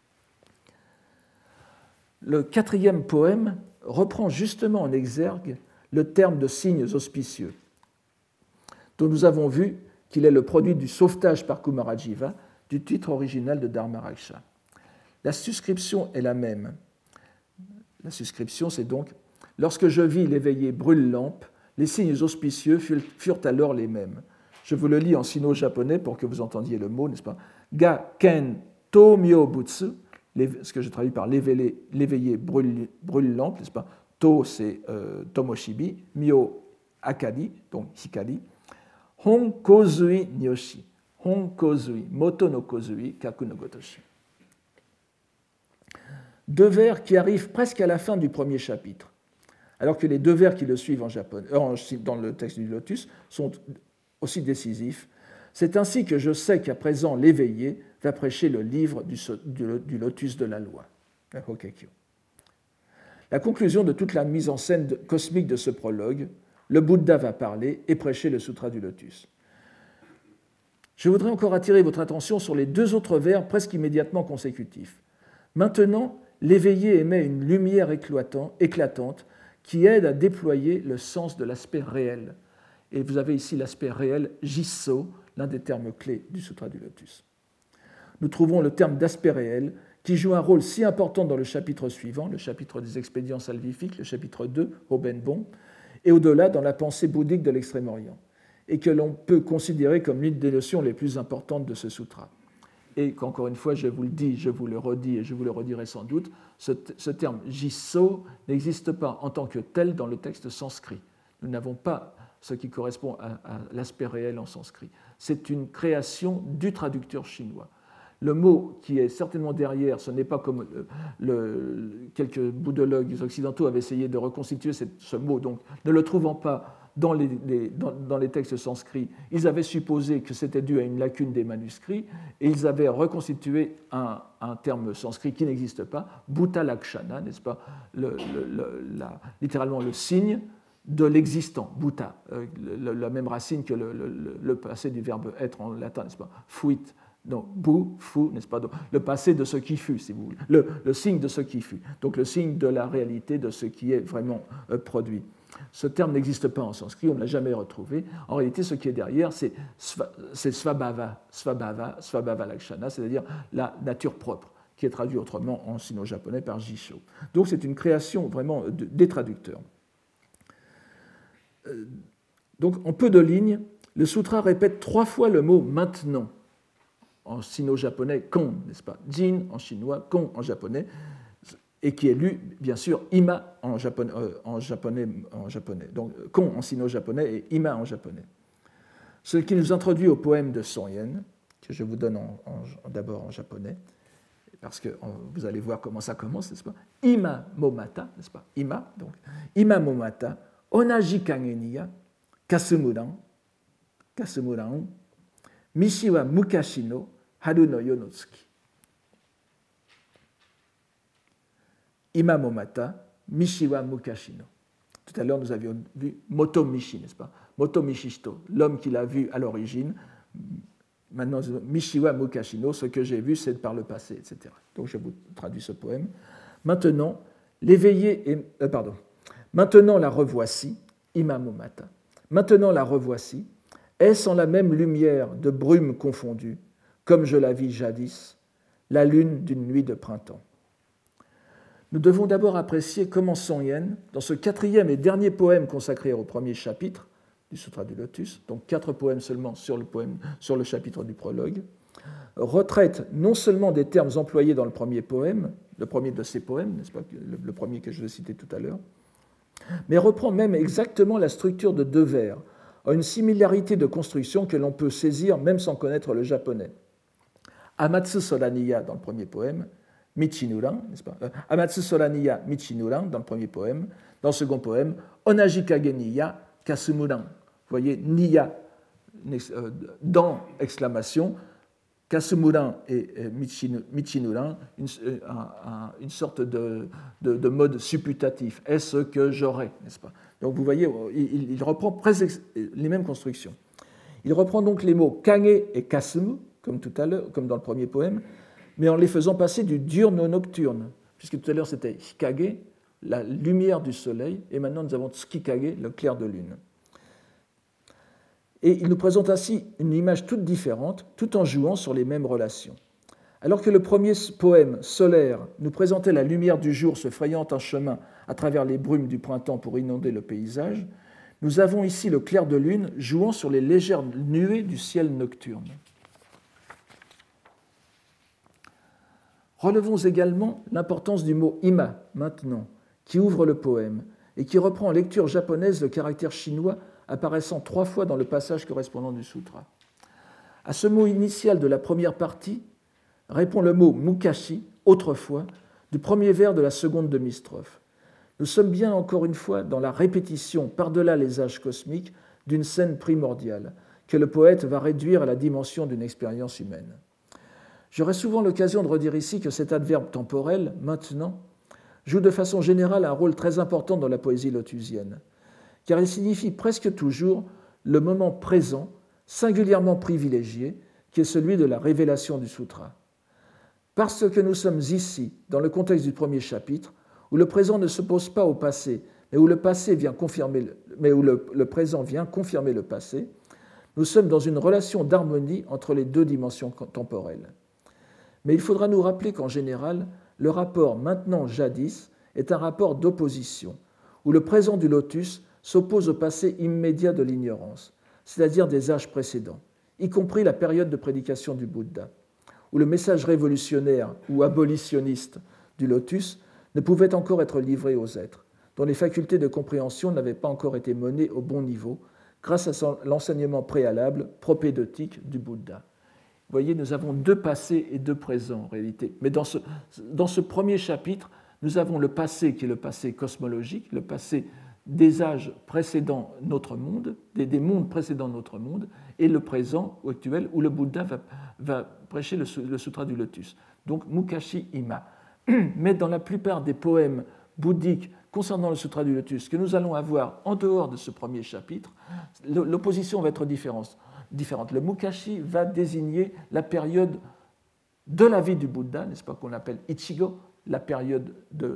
Le 4e poème reprend justement en exergue le terme de signes auspicieux, dont nous avons vu qu'il est le produit du sauvetage par Kumarajiva du titre original de Dharmaraksha. La suscription est la même. La suscription, c'est donc « Lorsque je vis l'éveillé brûle-lampe, les signes auspicieux furent alors les mêmes. » Je vous le lis en sino-japonais pour que vous entendiez le mot, n'est-ce pas ? Ga ken to myo butsu, ce que je traduis par l'éveillé brûle-lampe, n'est-ce pas ? To, c'est tomoshibi, myo akadi, donc hikari. Hon kozui nyoshi, hon kozui, moto no kozui, kaku no gotoshi. 2 vers qui arrivent presque à la fin du premier chapitre, alors que les 2 vers qui le suivent en japonais, dans le texte du lotus sont aussi décisifs. C'est ainsi que je sais qu'à présent l'éveillé va prêcher le livre du lotus de la loi. La conclusion de toute la mise en scène cosmique de ce prologue, le Bouddha va parler et prêcher le sutra du lotus. Je voudrais encore attirer votre attention sur les 2 autres vers presque immédiatement consécutifs. Maintenant, l'éveillé émet une lumière éclatante qui aide à déployer le sens de l'aspect réel. Et vous avez ici l'aspect réel, jisso, l'un des termes clés du Sutra du Lotus. Nous trouvons le terme d'aspect réel qui joue un rôle si important dans le chapitre suivant, le chapitre des expédients salvifiques, le chapitre 2, au Benbon, et au-delà dans la pensée bouddhique de l'Extrême-Orient, et que l'on peut considérer comme l'une des notions les plus importantes de ce sutra. Et qu'encore une fois, je vous le dis, je vous le redis et je vous le redirai sans doute, ce terme jisso n'existe pas en tant que tel dans le texte sanskrit. Nous n'avons pas ce qui correspond à l'aspect réel en sanskrit. C'est une création du traducteur chinois. Le mot qui est certainement derrière, ce n'est pas comme quelques bouddhologues occidentaux avaient essayé de reconstituer ce mot, donc ne le trouvant pas dans les textes sanscrits, ils avaient supposé que c'était dû à une lacune des manuscrits et ils avaient reconstitué un terme sanskrit qui n'existe pas, Bhuta Lakshana, n'est-ce pas, littéralement le signe de l'existant, Bhuta, la même racine que le passé du verbe être en latin, n'est-ce pas, fuit. Donc, bu, fu, n'est-ce pas? Donc, le passé de ce qui fut, si vous voulez. Le signe de ce qui fut. Donc, le signe de la réalité de ce qui est vraiment produit. Ce terme n'existe pas en sanskrit, on ne l'a jamais retrouvé. En réalité, ce qui est derrière, c'est svabhava lakshana, c'est-à-dire la nature propre, qui est traduit autrement en sino-japonais par jisho. Donc, c'est une création vraiment des traducteurs. Donc, en peu de lignes, le sutra répète 3 fois le mot maintenant en sino-japonais, kon, n'est-ce pas? Jin en chinois, kon en japonais, et qui est lu, bien sûr, ima en japonais. Donc, kon en sino-japonais et ima en japonais. Ce qui nous introduit au poème de Son Yen, que je vous donne d'abord en japonais, parce que vous allez voir comment ça commence, n'est-ce pas? Ima momata, n'est-ce pas? Ima, donc, ima momata, onaji kageniya, kasumuran, mishi wa mukashi no haru no yo no tsuki. Ima momata, mishi wa mukashi no. Tout à l'heure, nous avions vu Moto Mishi, n'est-ce pas? Moto Mishishito, l'homme qui l'a vu à l'origine. Maintenant, Mishi wa mukashi no, ce que j'ai vu, c'est par le passé, etc. Donc, je vous traduis ce poème. Maintenant, Maintenant, la revoici, Ima momata. Maintenant, la revoici. Est-ce en la même lumière de brume confondue, comme je la vis jadis, la lune d'une nuit de printemps. Nous devons d'abord apprécier comment Song Yen, dans ce quatrième et dernier poème consacré au premier chapitre du Sutra du Lotus, donc 4 poèmes seulement sur le chapitre du prologue, retraite non seulement des termes employés dans le premier poème, le premier de ces poèmes, n'est-ce pas, le premier que je vais citer tout à l'heure, mais reprend même exactement la structure de 2 vers, à une similarité de construction que l'on peut saisir même sans connaître le japonais. Amatsu Soraniya dans le premier poème, Michinuran, n'est-ce pas, Amatsu Soraniya Michinuran dans le premier poème, dans le second poème, Onajikage Niya Kasumuran. Vous voyez, Niya, dans, exclamation, Kasumuran et Michinuran, une sorte de mode supputatif. Est-ce que j'aurais, n'est-ce pas? Donc vous voyez, il reprend presque les mêmes constructions. Il reprend donc les mots kage et kasumu, comme tout à l'heure, comme dans le premier poème, mais en les faisant passer du diurne au nocturne, puisque tout à l'heure c'était hikage, la lumière du soleil, et maintenant nous avons tsukikage, le clair de lune. Et il nous présente ainsi une image toute différente, tout en jouant sur les mêmes relations. Alors que le premier poème, Solaire, nous présentait la lumière du jour se frayant un chemin à travers les brumes du printemps pour inonder le paysage, nous avons ici le clair de lune jouant sur les légères nuées du ciel nocturne. Relevons également l'importance du mot ima, maintenant, qui ouvre le poème et qui reprend en lecture japonaise le caractère chinois apparaissant 3 fois dans le passage correspondant du sutra. À ce mot initial de la première partie répond le mot mukashi, autrefois, du premier vers de la seconde demi-strophe. Nous sommes bien encore une fois dans la répétition par-delà les âges cosmiques d'une scène primordiale que le poète va réduire à la dimension d'une expérience humaine. J'aurai souvent l'occasion de redire ici que cet adverbe temporel, maintenant, joue de façon générale un rôle très important dans la poésie lotusienne, car il signifie presque toujours le moment présent, singulièrement privilégié, qui est celui de la révélation du sutra. Parce que nous sommes ici, dans le contexte du premier chapitre, où le présent ne s'oppose pas au passé, mais où le présent vient confirmer le passé, nous sommes dans une relation d'harmonie entre les 2 dimensions temporelles. Mais il faudra nous rappeler qu'en général, le rapport maintenant-jadis est un rapport d'opposition, où le présent du lotus s'oppose au passé immédiat de l'ignorance, c'est-à-dire des âges précédents, y compris la période de prédication du Bouddha, où le message révolutionnaire ou abolitionniste du lotus ne pouvait encore être livré aux êtres, dont les facultés de compréhension n'avaient pas encore été menées au bon niveau, grâce à l'enseignement préalable propédeutique du Bouddha. Vous voyez, nous avons 2 passés et 2 présents en réalité. Mais dans ce premier chapitre, nous avons le passé qui est le passé cosmologique, le passé des âges précédant notre monde, des mondes précédant notre monde, et le présent actuel où le Bouddha va prêcher le Sutra du Lotus. Donc Mukashi Ima. Mais dans la plupart des poèmes bouddhiques concernant le Sutra du Lotus que nous allons avoir en dehors de ce premier chapitre, l'opposition va être différente. Le Mukashi va désigner la période de la vie du Bouddha, n'est-ce pas, qu'on appelle Ichigo, la période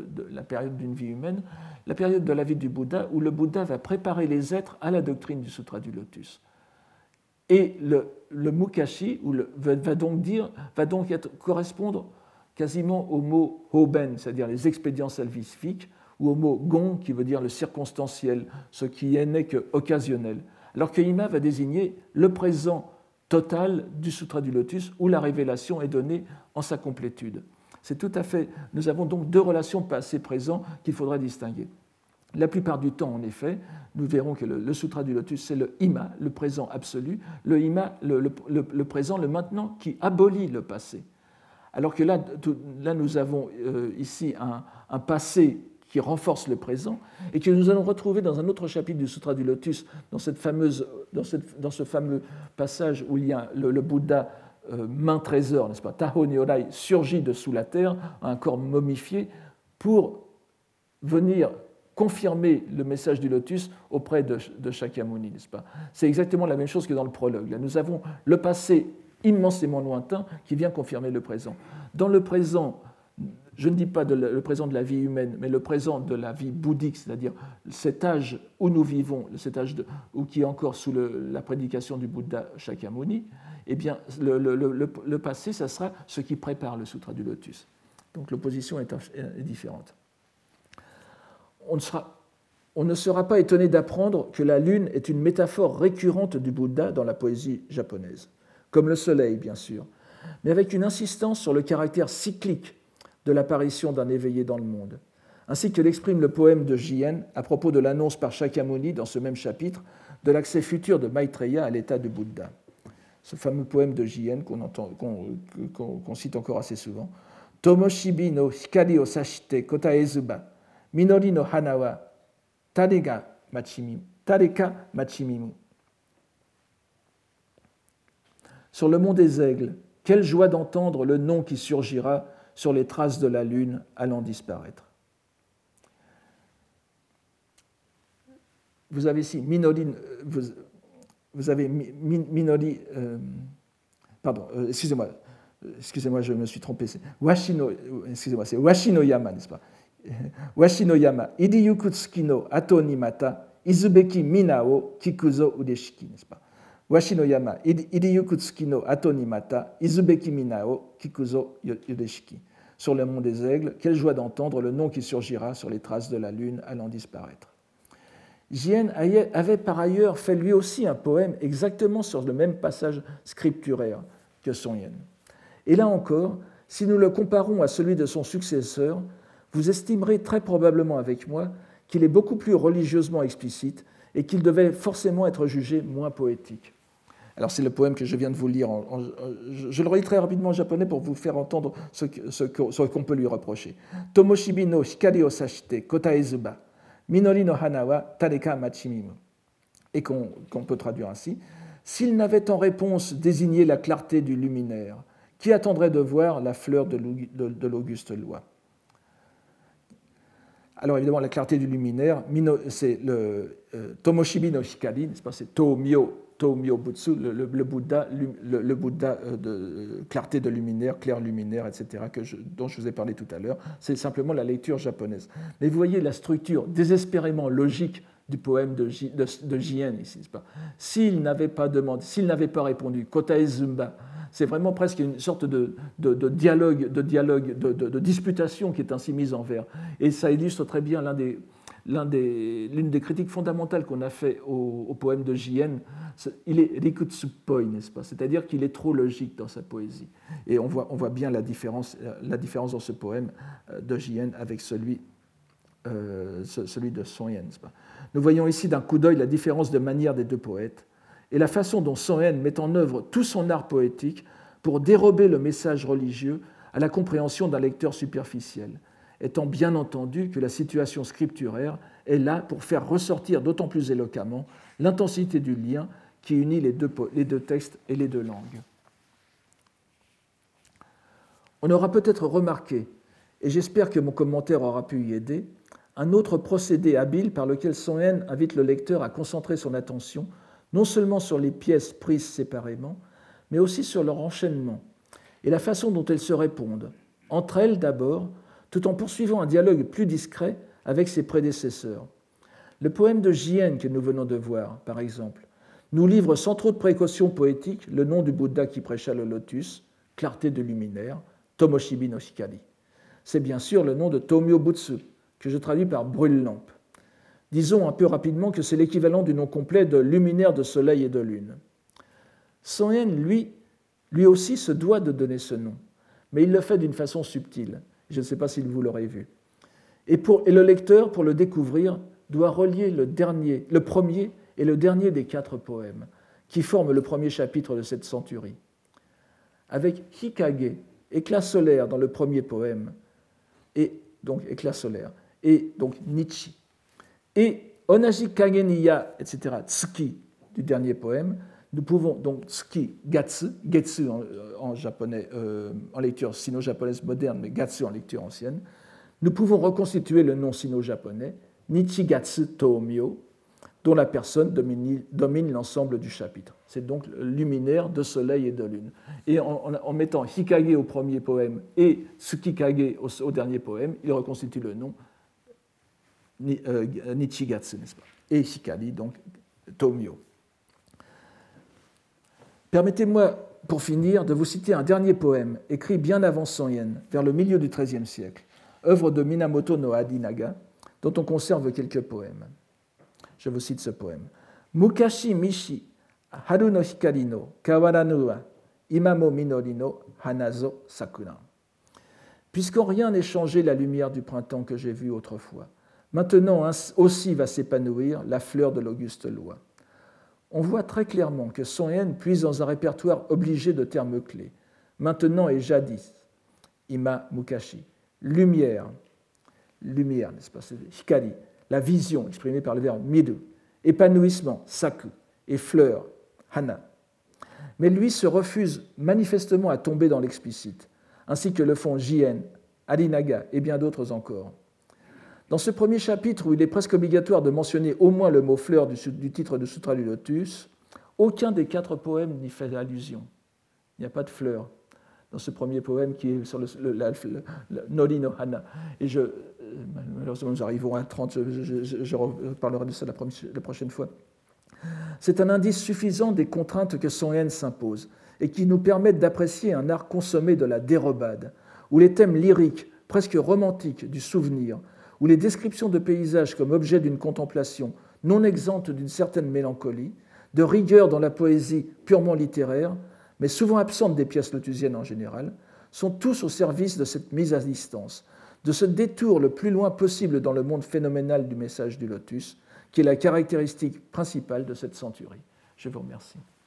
d'une vie humaine, la période de la vie du Bouddha où le Bouddha va préparer les êtres à la doctrine du Sutra du Lotus. Et le Mukashi va donc correspondre quasiment au mot Hoben, c'est-à-dire les expédients salvifiques, ou au mot Gon, qui veut dire le circonstanciel, ce qui n'est que occasionnel. Alors que Ima va désigner le présent total du Sutra du Lotus, où la révélation est donnée en sa complétude. C'est tout à fait. Nous avons donc 2 relations passé-présent qu'il faudra distinguer. La plupart du temps, en effet, nous verrons que le Sutra du Lotus, c'est le Ima, le présent absolu, le Ima, le présent, le maintenant, qui abolit le passé. Alors que là nous avons ici un passé qui renforce le présent et que nous allons retrouver dans un autre chapitre du Sutra du Lotus, dans ce fameux passage où il y a le Bouddha main trésor, n'est-ce pas, Taho Nyorai, surgit de sous la terre, un corps momifié, pour venir confirmer le message du lotus auprès de Shakyamuni, n'est-ce pas? C'est exactement la même chose que dans le prologue. Là, nous avons le passé immensément lointain qui vient confirmer le présent. Dans le présent, je ne dis pas le présent de la vie humaine, mais le présent de la vie bouddhique, c'est-à-dire cet âge où nous vivons, cet âge où qui est encore sous la prédication du Bouddha Shakyamuni, eh bien, le passé, ça sera ce qui prépare le Sutra du Lotus. Donc l'opposition est différente. On ne sera pas étonné d'apprendre que la lune est une métaphore récurrente du Bouddha dans la poésie japonaise, comme le soleil, bien sûr, mais avec une insistance sur le caractère cyclique de l'apparition d'un éveillé dans le monde, ainsi que l'exprime le poème de Jien à propos de l'annonce par Shakyamuni dans ce même chapitre de l'accès futur de Maitreya à l'état de Bouddha. Ce fameux poème de Jien qu'on cite encore assez souvent. Tomoshibi no hikari o sashite kotaezuba, minori no hana wa tareka machimimu. Sur le mont des Aigles, quelle joie d'entendre le nom qui surgira sur les traces de la lune allant disparaître. Vous avez ici Minori, vous avez Minori, pardon, excusez-moi, je me suis trompé, c'est Washino Yama, n'est-ce pas? Washino Yama, Idiyuku tsuki no ato ni mata, izubeki mina o kikuzo ureshiki, n'est-ce pas? Washino Yama, Idiyuku tsuki no ato ni mata, izubeki mina o kikuzo ureshiki. Sur le mont des Aigles, quelle joie d'entendre le nom qui surgira sur les traces de la lune allant disparaître. Jien avait par ailleurs fait lui aussi un poème exactement sur le même passage scripturaire que Son Yen. Et là encore, si nous le comparons à celui de son successeur, vous estimerez très probablement avec moi qu'il est beaucoup plus religieusement explicite et qu'il devait forcément être jugé moins poétique. Alors c'est le poème que je viens de vous lire. Je le relis très rapidement en japonais pour vous faire entendre ce qu'on peut lui reprocher. Tomoshibi no hikari o sashite kotaezuba, minori no hana wa tareka machimimu. Et qu'on peut traduire ainsi. S'il n'avait en réponse désigné la clarté du luminaire, qui attendrait de voir la fleur de l'auguste loi? Alors évidemment, la clarté du luminaire, c'est le Tomoshibi no hikari, n'est-ce pas? C'est Tomyo Butsu, le Bouddha de clarté de luminaire, clair luminaire, etc., dont je vous ai parlé tout à l'heure. C'est simplement la lecture japonaise. Mais vous voyez la structure désespérément logique du poème de Jien ici, n'est-ce pas? S'il n'avait pas demandé, s'il n'avait pas répondu, Kotaezumba, c'est vraiment presque une sorte de dialogue, de disputation qui est ainsi mise en vers. Et ça illustre très bien l'une des critiques fondamentales qu'on a fait au poème de Jien. Il est rikutsupoi, n'est-ce pas? C'est-à-dire qu'il est trop logique dans sa poésie. Et on voit bien la différence dans ce poème de Jien avec celui de Son Yen, n'est-ce pas? Nous voyons ici d'un coup d'œil la différence de manière des deux poètes et la façon dont Son Yen met en œuvre tout son art poétique pour dérober le message religieux à la compréhension d'un lecteur superficiel, étant bien entendu que la situation scripturaire est là pour faire ressortir d'autant plus éloquemment l'intensité du lien qui unit les deux textes et les deux langues. On aura peut-être remarqué, et j'espère que mon commentaire aura pu y aider, un autre procédé habile par lequel Son Yen invite le lecteur à concentrer son attention non seulement sur les pièces prises séparément, mais aussi sur leur enchaînement et la façon dont elles se répondent, entre elles d'abord, tout en poursuivant un dialogue plus discret avec ses prédécesseurs. Le poème de Jien que nous venons de voir, par exemple, nous livre sans trop de précautions poétiques le nom du Bouddha qui prêcha le lotus, clarté de luminaire, Tomoshibi no hikari. C'est bien sûr le nom de Tomyo Butsu, que je traduis par brûle-lampe. Disons un peu rapidement que c'est l'équivalent du nom complet de luminaire de soleil et de lune. Son Yen, lui aussi, se doit de donner ce nom, mais il le fait d'une façon subtile. Je ne sais pas si vous l'aurez vu. Et le lecteur, pour le découvrir, doit relier le premier et le dernier des 4 poèmes, qui forment le premier chapitre de cette centurie. Avec Hikage, éclat solaire dans le premier poème, et donc éclat solaire, et donc Nichi, et Onaji Kageniya, etc., Tsuki du dernier poème, nous pouvons donc Tsuki, Getsu en japonais, en lecture sino-japonaise moderne, mais Gatsu en lecture ancienne, nous pouvons reconstituer le nom sino-japonais Nichigatsu Tomyo, dont la personne domine l'ensemble du chapitre. C'est donc le luminaire de soleil et de lune. Et en mettant Hikage au premier poème et Tsukikage au dernier poème, il reconstitue le nom Nichigatsu, n'est-ce pas? Et Hikari, donc Tomio. Permettez-moi, pour finir, de vous citer un dernier poème, écrit bien avant Son Yen, vers le milieu du XIIIe siècle, œuvre de Minamoto no Adinaga, dont on conserve quelques poèmes. Je vous cite ce poème. Mukashi mishi haru no hikari no kawaranu wa ima mo minori no hanazo sakura. Puisqu'en rien n'est changé la lumière du printemps que j'ai vue autrefois, maintenant aussi va s'épanouir la fleur de l'auguste loi. On voit très clairement que Son Yen puise dans un répertoire obligé de termes clés. Maintenant et jadis, ima mukashi, lumière, n'est-ce pas, c'est hikari, la vision exprimée par le verbe miru, épanouissement, saku, et fleur, hana. Mais lui se refuse manifestement à tomber dans l'explicite, ainsi que le font Jien, Arinaga et bien d'autres encore. Dans ce premier chapitre, où il est presque obligatoire de mentionner au moins le mot fleur du titre de Sutra du Lotus, aucun des 4 poèmes n'y fait allusion. Il n'y a pas de fleur dans ce premier poème qui est sur le Nori no Hana. Et malheureusement, nous arrivons à 30, je reparlerai de ça la prochaine fois. C'est un indice suffisant des contraintes que Son Yen s'impose et qui nous permettent d'apprécier un art consommé de la dérobade, où les thèmes lyriques, presque romantiques, du souvenir, où les descriptions de paysages comme objet d'une contemplation non exempte d'une certaine mélancolie, de rigueur dans la poésie purement littéraire, mais souvent absente des pièces lotusiennes en général, sont tous au service de cette mise à distance, de ce détour le plus loin possible dans le monde phénoménal du message du lotus, qui est la caractéristique principale de cette centurie. Je vous remercie.